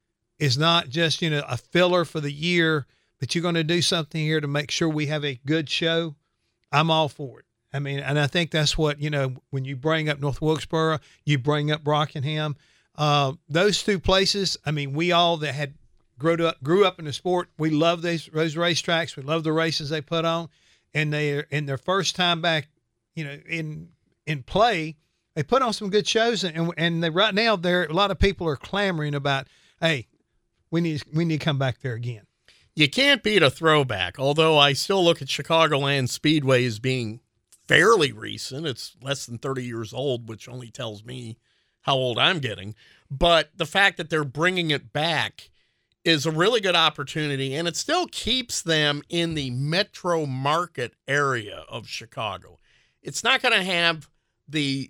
is not just, you know, a filler for the year, but you're going to do something here to make sure we have a good show, I'm all for it. I mean, and I think that's what, you know, when you bring up North Wilkesboro, you bring up Rockingham, uh, those two places. I mean, we all that had grew up, grew up in the sport, we love these, those racetracks. We love the races they put on, and they are in their first time back, you know, in, in play, they put on some good shows, and and they, right now there a lot of people are clamoring about, hey, we need we need to come back there again. You can't beat a throwback, although I still look at Chicagoland Speedway as being fairly recent. It's less than thirty years old, which only tells me how old I'm getting. But the fact that they're bringing it back is a really good opportunity, and it still keeps them in the metro market area of Chicago. It's not going to have the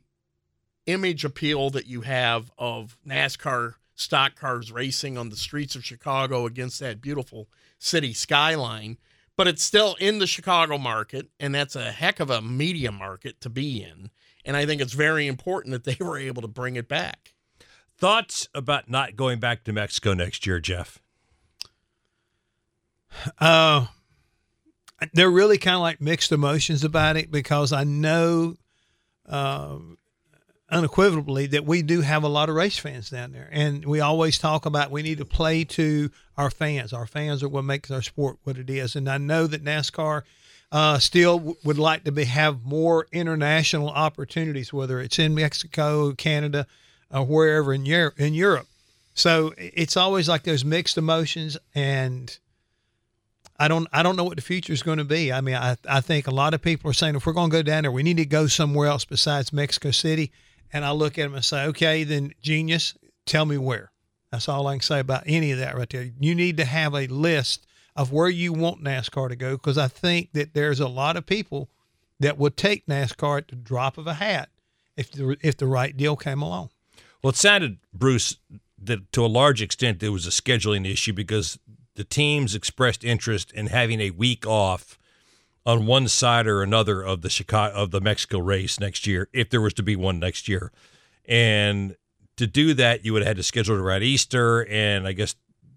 image appeal that you have of NASCAR stock cars racing on the streets of Chicago against that beautiful city skyline, but it's still in the Chicago market, and that's a heck of a media market to be in. And I think it's very important that they were able to bring it back. Thoughts about not going back to Mexico next year, Jeff? Uh, they're really kind of like mixed emotions about it, because I know uh, unequivocally that we do have a lot of race fans down there, and we always talk about we need to play to our fans. Our fans are what makes our sport what it is, and I know that NASCAR uh, still w- would like to be, have more international opportunities, whether it's in Mexico, Canada, or wherever in, Euro- in Europe. So it's always like those mixed emotions, and I don't I don't know what the future is going to be. I mean, I I think a lot of people are saying if we're going to go down there, we need to go somewhere else besides Mexico City. And I look at them and say, okay, then genius, tell me where. That's all I can say about any of that right there. You need to have a list of where you want NASCAR to go, because I think that there's a lot of people that would take NASCAR at the drop of a hat if the, if the right deal came along. Well, it sounded, Bruce, that to a large extent there was a scheduling issue, because the teams expressed interest in having a week off on one side or another of the Chicago of the Mexico race next year, if there was to be one next year. And to do that, you would have had to schedule it around Easter, and I guess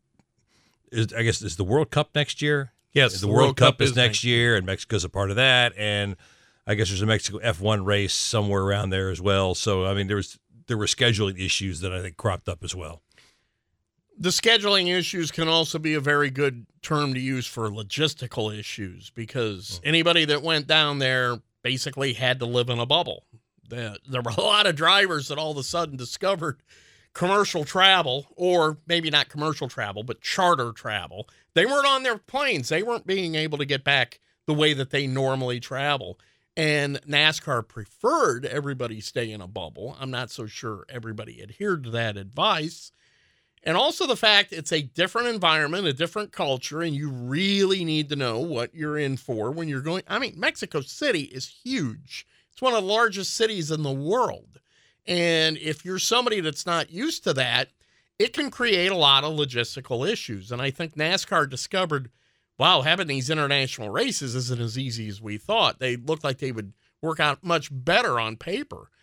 is I guess is the World Cup next year? Yes, the, the World, World Cup, Cup is is next next year, and Mexico's a part of that, and I guess there's a Mexico F one race somewhere around there as well. So I mean, there was there were scheduling issues that I think cropped up as well. The scheduling issues can also be a very good term to use for logistical issues, because anybody that went down there basically had to live in a bubble. There were a lot of drivers that all of a sudden discovered commercial travel, or maybe not commercial travel, but charter travel. They weren't on their planes. They weren't being able to get back the way that they normally travel. And NASCAR preferred everybody stay in a bubble. I'm not so sure everybody adhered to that advice. And also the fact it's a different environment, a different culture, and you really need to know what you're in for when you're going. I mean, Mexico City is huge. It's one of the largest cities in the world. And if you're somebody that's not used to that, it can create a lot of logistical issues. And I think NASCAR discovered, wow, having these international races isn't as easy as we thought. They looked like they would work out much better on paper.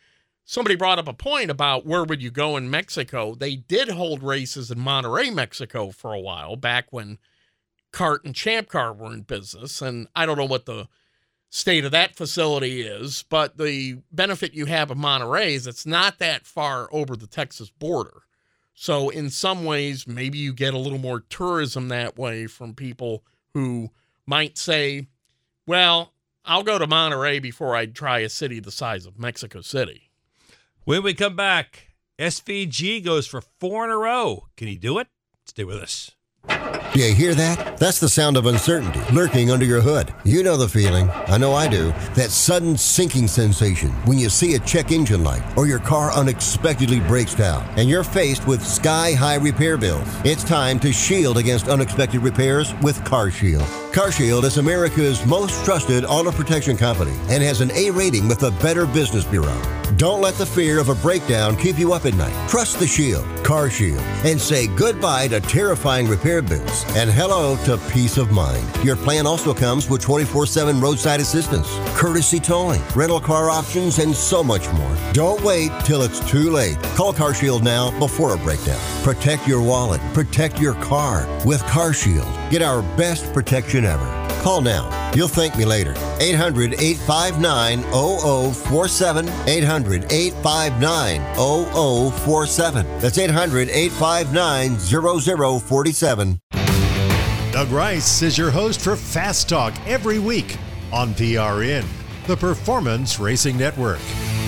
somebody brought up a point about where would you go in Mexico. They did hold races in Monterrey, Mexico for a while, back when Kart and Champ Car were in business. And I don't know what the state of that facility is, but the benefit you have of Monterrey is it's not that far over the Texas border. So in some ways, maybe you get a little more tourism that way from people who might say, well, I'll go to Monterrey before I try a city the size of Mexico City. When we come back, S V G goes for four in a row. Can he do it? Stay with us. Do you hear that? That's the sound of uncertainty lurking under your hood. You know the feeling. I know I do. That sudden sinking sensation when you see a check engine light or your car unexpectedly breaks down and you're faced with sky-high repair bills. It's time to shield against unexpected repairs with CarShield. CarShield is America's most trusted auto protection company and has an A rating with the Better Business Bureau. Don't let the fear of a breakdown keep you up at night. Trust the Shield, CarShield, and say goodbye to terrifying repair bills and hello to peace of mind. Your plan also comes with twenty-four seven roadside assistance, courtesy towing, rental car options, and so much more. Don't wait till it's too late. Call CarShield now before a breakdown. Protect your wallet. Protect your car with CarShield. Get our best protection ever. Call now. You'll thank me later. eight hundred, eight five nine, zero zero four seven. eight hundred, eight five nine, zero zero four seven. That's eight hundred, eight five nine, zero zero four seven. Doug Rice is your host for Fast Talk every week on P R N, the Performance Racing Network.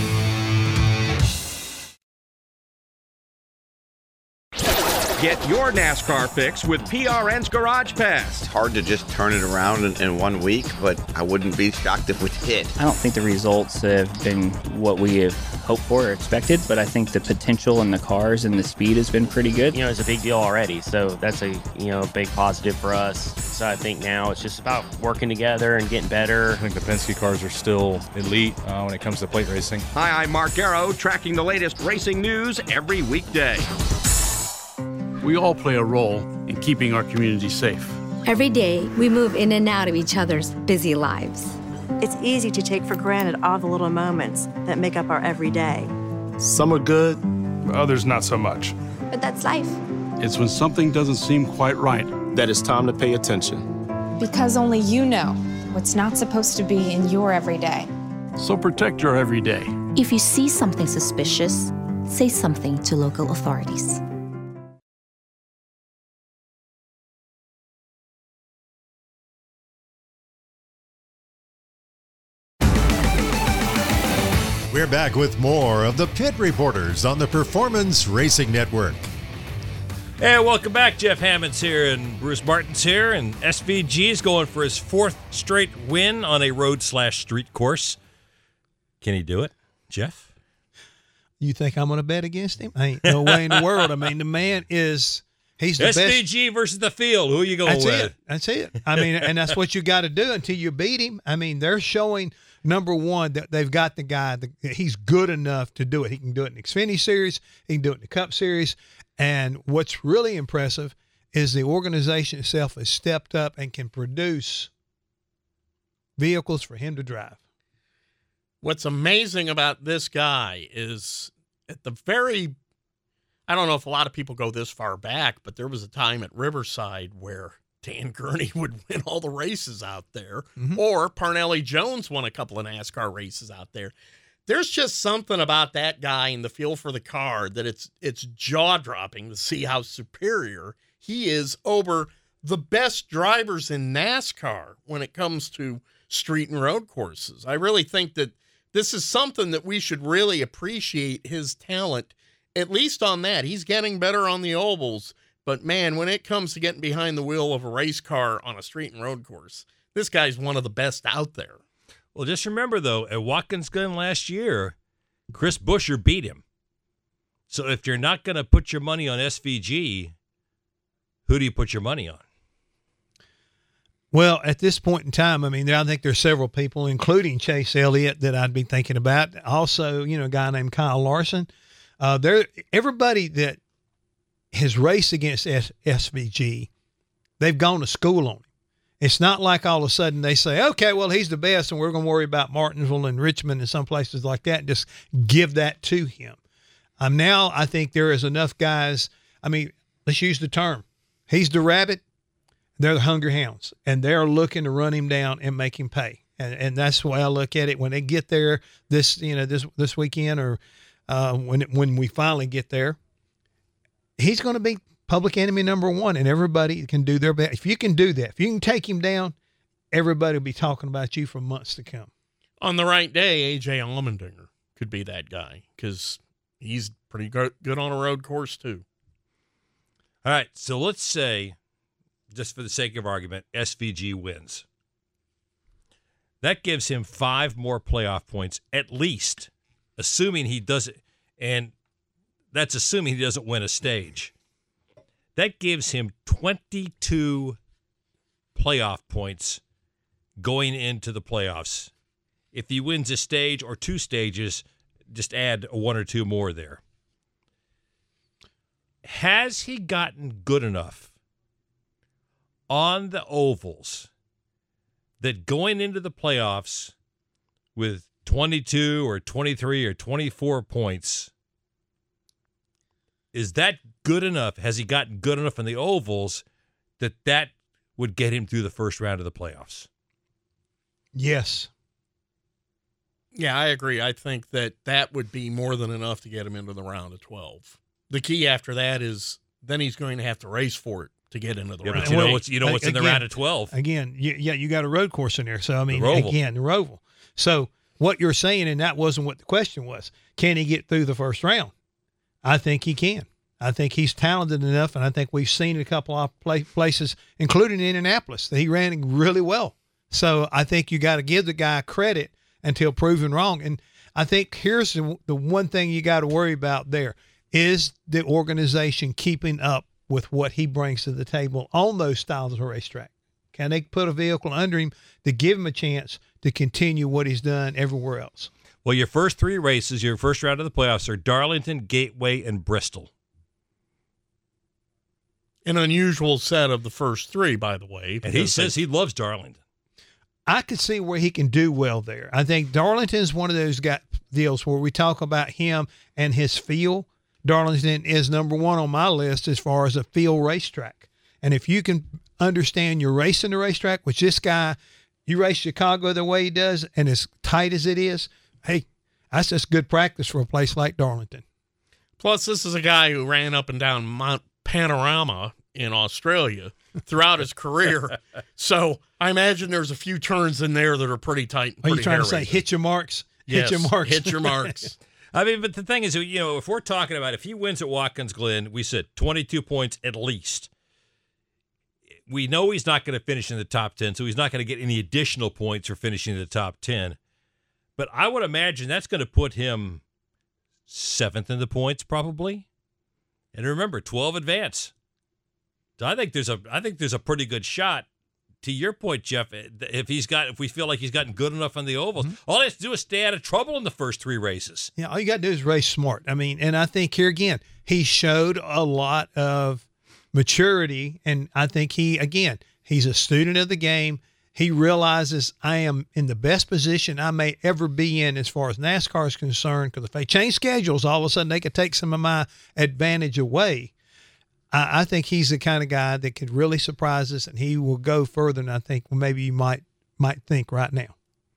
Get your NASCAR fix with P R N's Garage Pass. It's hard to just turn it around in, in one week, but I wouldn't be shocked if we did. I don't think the results have been what we have hoped for or expected, but I think the potential in the cars and the speed has been pretty good. You know, it's a big deal already, so that's a you know big positive for us. So I think now it's just about working together and getting better. I think the Penske cars are still elite uh, when it comes to plate racing. Hi, I'm Mark Garrow, tracking the latest racing news every weekday. We all play a role in keeping our community safe. Every day, we move in and out of each other's busy lives. It's easy to take for granted all the little moments that make up our everyday. Some are good, others not so much. But that's life. It's when something doesn't seem quite right that it's time to pay attention. Because only you know what's not supposed to be in your everyday. So protect your everyday. If you see something suspicious, say something to local authorities. We're back with more of the Pit Reporters on the Performance Racing Network. Hey, welcome back. Jeff Hammond's here and Bruce Martin's here, and S V G is going for his fourth straight win on a road slash street course. Can he do it, Jeff? You think I'm going to bet against him? Ain't no way in the world. I mean, the man is, he's the S V G best. S V G versus the field. Who are you going that's with? It. That's it. I mean, and that's what you got to do until you beat him. I mean, they're showing, number one, that they've got the guy, that he's good enough to do it. He can do it in the Xfinity Series. He can do it in the Cup Series. And what's really impressive is the organization itself has stepped up and can produce vehicles for him to drive. What's amazing about this guy is at the very, I don't know if a lot of people go this far back, but there was a time at Riverside where Dan Gurney would win all the races out there, mm-hmm. or Parnelli Jones won a couple of NASCAR races out there. There's just something about that guy and the feel for the car that it's it's jaw-dropping to see how superior he is over the best drivers in NASCAR when it comes to street and road courses. I really think that this is something that we should really appreciate his talent, at least on that. He's getting better on the ovals, but man, when it comes to getting behind the wheel of a race car on a street and road course, this guy's one of the best out there. Well, just remember, though, at Watkins Glen last year, Chris Buescher beat him. So if you're not going to put your money on S V G, who do you put your money on? Well, at this point in time, I mean, I think there's several people, including Chase Elliott, that I'd be thinking about. Also, you know, a guy named Kyle Larson. Uh, there, everybody that has raced against S- SVG, they've gone to school on him. It's not like all of a sudden they say, okay, well, he's the best, and we're going to worry about Martinsville and Richmond and some places like that. And just give that to him. Um, now I think there is enough guys. I mean, let's use the term. He's the rabbit. They're the hungry hounds, and they're looking to run him down and make him pay. And and that's the way I look at it. When they get there this, you know, this this weekend, or uh, when when we finally get there, he's going to be public enemy number one, and everybody can do their best. If you can do that, if you can take him down, everybody will be talking about you for months to come. On the right day, A J Allmendinger could be that guy because he's pretty go- good on a road course too. All right, so let's say, just for the sake of argument, S V G wins. That gives him five more playoff points at least, assuming he doesn't, and that's assuming he doesn't win a stage. That gives him twenty-two playoff points going into the playoffs. If he wins a stage or two stages, just add one or two more there. Has he gotten good enough on the ovals that going into the playoffs with twenty-two or twenty-three or twenty-four points, is that good enough? Has he gotten good enough in the ovals that that would get him through the first round of the playoffs? Yes. Yeah, I agree. I think that that would be more than enough to get him into the round of twelve. The key after that is then he's going to have to race for it to get into the yeah, round. But you know what's you know what's again, in the round of twelve. Again, you, yeah, you got a road course in there. So I mean, the again, the Roval. So what you're saying, and that wasn't what the question was, can he get through the first round? I think he can. I think he's talented enough, and I think we've seen it a couple of places, including Indianapolis, that he ran really well. So I think you got to give the guy credit until proven wrong. And I think here's the, the one thing you got to worry about there is the organization keeping up with what he brings to the table on those styles of racetrack. Can they put a vehicle under him to give him a chance to continue what he's done everywhere else? Well, your first three races, your first round of the playoffs are Darlington, Gateway, and Bristol. An unusual set of the first three, by the way. And he says they, he loves Darlington. I could see where he can do well there. I think Darlington is one of those got deals where we talk about him and his feel. Darlington is number one on my list as far as a field racetrack. And if you can understand your racing the racetrack, which this guy, you race Chicago the way he does and as tight as it is, hey, that's just good practice for a place like Darlington. Plus, this is a guy who ran up and down Mount Panorama in Australia throughout his career. So I imagine there's a few turns in there that are pretty tight and Are pretty you trying hair to say raising. hit your marks? Yes, hit your marks. hit your marks. I mean, but the thing is, you know, if we're talking about if he wins at Watkins Glen, we said twenty-two points at least. We know he's not going to finish in the top ten, so he's not going to get any additional points for finishing in the top ten. But I would imagine that's going to put him seventh in the points probably. And remember, twelve advance. So I think there's a I think there's a pretty good shot. To your point, Jeff, if he's got if we feel like he's gotten good enough on the ovals, mm-hmm. all he has to do is stay out of trouble in the first three races. Yeah, all you got to do is race smart. I mean, and I think here again, he showed a lot of maturity, and I think he again, he's a student of the game. He realizes I am in the best position I may ever be in as far as NASCAR is concerned, because if they change schedules, all of a sudden they could take some of my advantage away. I, I think he's the kind of guy that could really surprise us, and he will go further than I think well, maybe you might might think right now.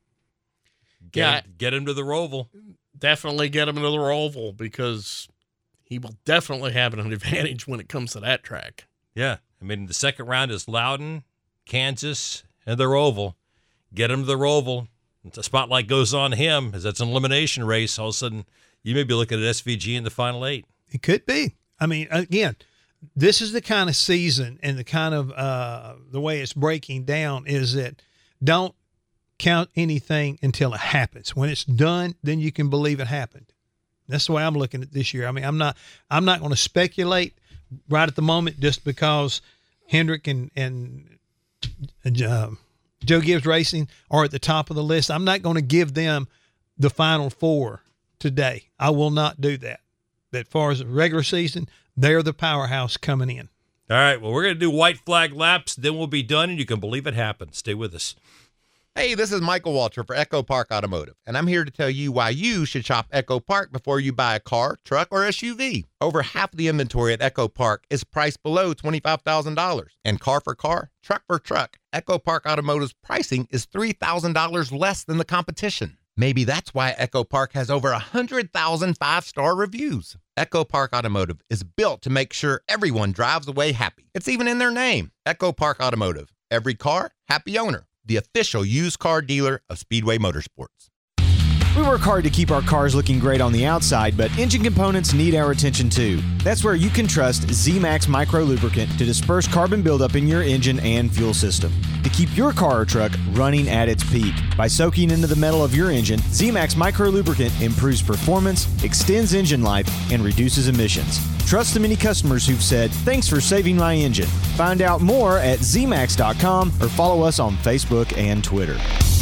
Get Yeah. him, get him to the Roval. Definitely get him into the Roval because he will definitely have an advantage when it comes to that track. Yeah. I mean, the second round is Loudon, Kansas, and the Roval. Get him to the Roval. The spotlight goes on him as that's an elimination race. All of a sudden, you may be looking at S V G in the final eight. It could be. I mean, again, this is the kind of season and the kind of uh, the way it's breaking down is that don't count anything until it happens. When it's done, then you can believe it happened. That's the way I'm looking at this year. I mean, I'm not I'm not going to speculate right at the moment just because Hendrick and and uh, Joe Gibbs Racing are at the top of the list. I'm not going to give them the final four today. I will not do that. But as far as the regular season, they're the powerhouse coming in. All right, well, we're going to do white flag laps, then we'll be done, and you can believe it happened. Stay with us. Hey, this is Michael Walter for Echo Park Automotive, and I'm here to tell you why you should shop Echo Park before you buy a car, truck, or S U V. Over half the inventory at Echo Park is priced below twenty-five thousand dollars, and car for car, truck for truck, Echo Park Automotive's pricing is three thousand dollars less than the competition. Maybe that's why Echo Park has over one hundred thousand five-star reviews. Echo Park Automotive is built to make sure everyone drives away happy. It's even in their name, Echo Park Automotive. Every car, happy owner. The official used car dealer of Speedway Motorsports. We work hard to keep our cars looking great on the outside, but engine components need our attention too. That's where you can trust Z-Max Micro Lubricant to disperse carbon buildup in your engine and fuel system to keep your car or truck running at its peak. By soaking into the metal of your engine, Z-Max Micro Lubricant improves performance, extends engine life, and reduces emissions. Trust the many customers who've said, "Thanks for saving my engine." Find out more at Z max dot com or follow us on Facebook and Twitter.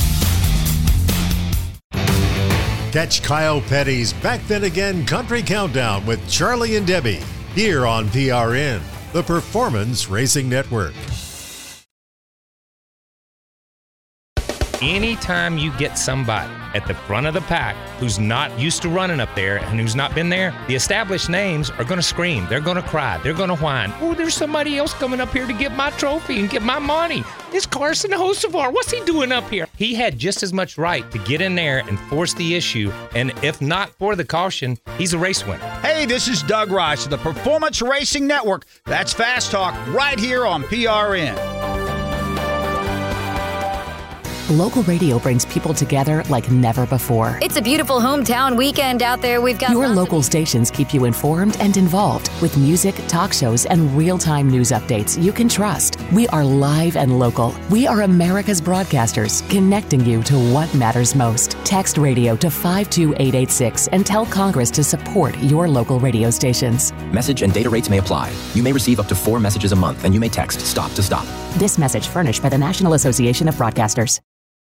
Catch Kyle Petty's Back Then Again Country Countdown with Charlie and Debbie here on P R N, the Performance Racing Network. Anytime you get somebody at the front of the pack who's not used to running up there and who's not been there, the established names are going to scream. They're going to cry. They're going to whine. Oh, there's somebody else coming up here to get my trophy and get my money. It's Carson Hocevar. What's he doing up here? He had just as much right to get in there and force the issue. And if not for the caution, he's a race winner. Hey, this is Doug Rice of the Performance Racing Network. That's Fast Talk right here on P R N. Local radio brings people together like never before. It's a beautiful hometown weekend out there. We've got Your local stations keep you informed and involved with music, talk shows, and real-time news updates you can trust. We are live and local. We are America's broadcasters, connecting you to what matters most. Text radio to five two eight eight six and tell Congress to support your local radio stations. Message and data rates may apply. You may receive up to four messages a month, and you may text STOP to STOP. This message furnished by the National Association of Broadcasters.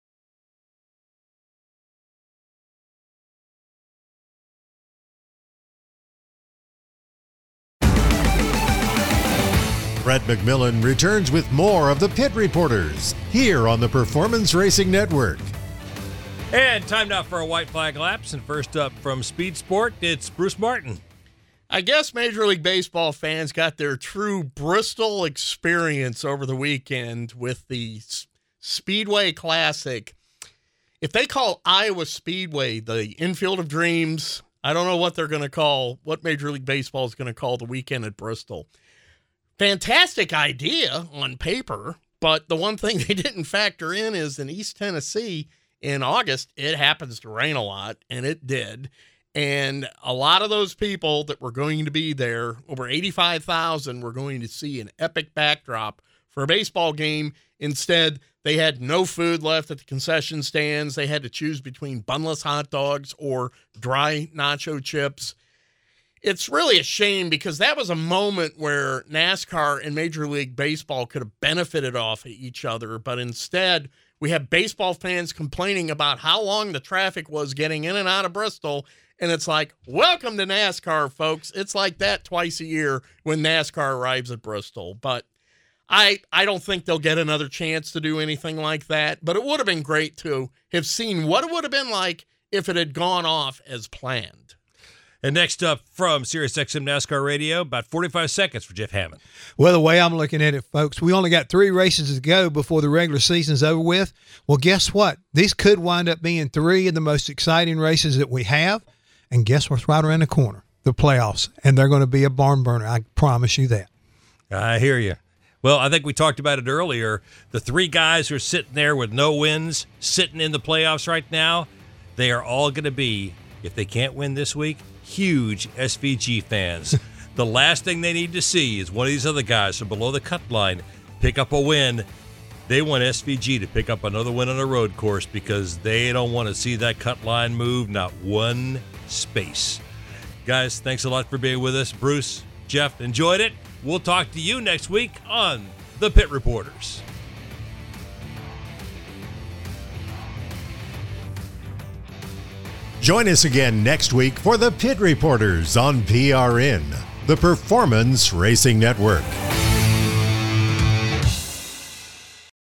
Brett McMillan returns with more of the Pit Reporters here on the Performance Racing Network. And time now for a white flag laps. And first up from Speed Sport, it's Bruce Martin. I guess Major League Baseball fans got their true Bristol experience over the weekend with the Speedway Classic. If they call Iowa Speedway the Infield of Dreams, I don't know what they're going to call, what Major League Baseball is going to call the weekend at Bristol. Fantastic idea on paper, but the one thing they didn't factor in is in East Tennessee in August, it happens to rain a lot, and it did. And a lot of those people that were going to be there, over eighty-five thousand, were going to see an epic backdrop for a baseball game. Instead, they had no food left at the concession stands. They had to choose between bunless hot dogs or dry nacho chips. It's really a shame because that was a moment where NASCAR and Major League Baseball could have benefited off of each other, but instead we have baseball fans complaining about how long the traffic was getting in and out of Bristol, and it's like, welcome to NASCAR, folks. It's like that twice a year when NASCAR arrives at Bristol, but I I don't think they'll get another chance to do anything like that, but it would have been great to have seen what it would have been like if it had gone off as planned. And next up from SiriusXM NASCAR Radio, about forty-five seconds for Jeff Hammond. Well, the way I'm looking at it, folks, we only got three races to go before the regular season's over with. Well, guess what? These could wind up being three of the most exciting races that we have. And guess what's right around the corner? The playoffs. And they're going to be a barn burner. I promise you that. I hear you. Well, I think we talked about it earlier. The three guys who are sitting there with no wins, sitting in the playoffs right now, they are all going to be, if they can't win this week, huge S V G fans. The last thing they need to see is one of these other guys from below the cut line pick up a win. They want S V G to pick up another win on a road course because they don't want to see that cut line move not one space. Guys, thanks a lot for being with us. Bruce, Jeff, enjoyed it. We'll talk to you next week on The Pit Reporters. Join us again next week for the Pit Reporters on P R N, the Performance Racing Network.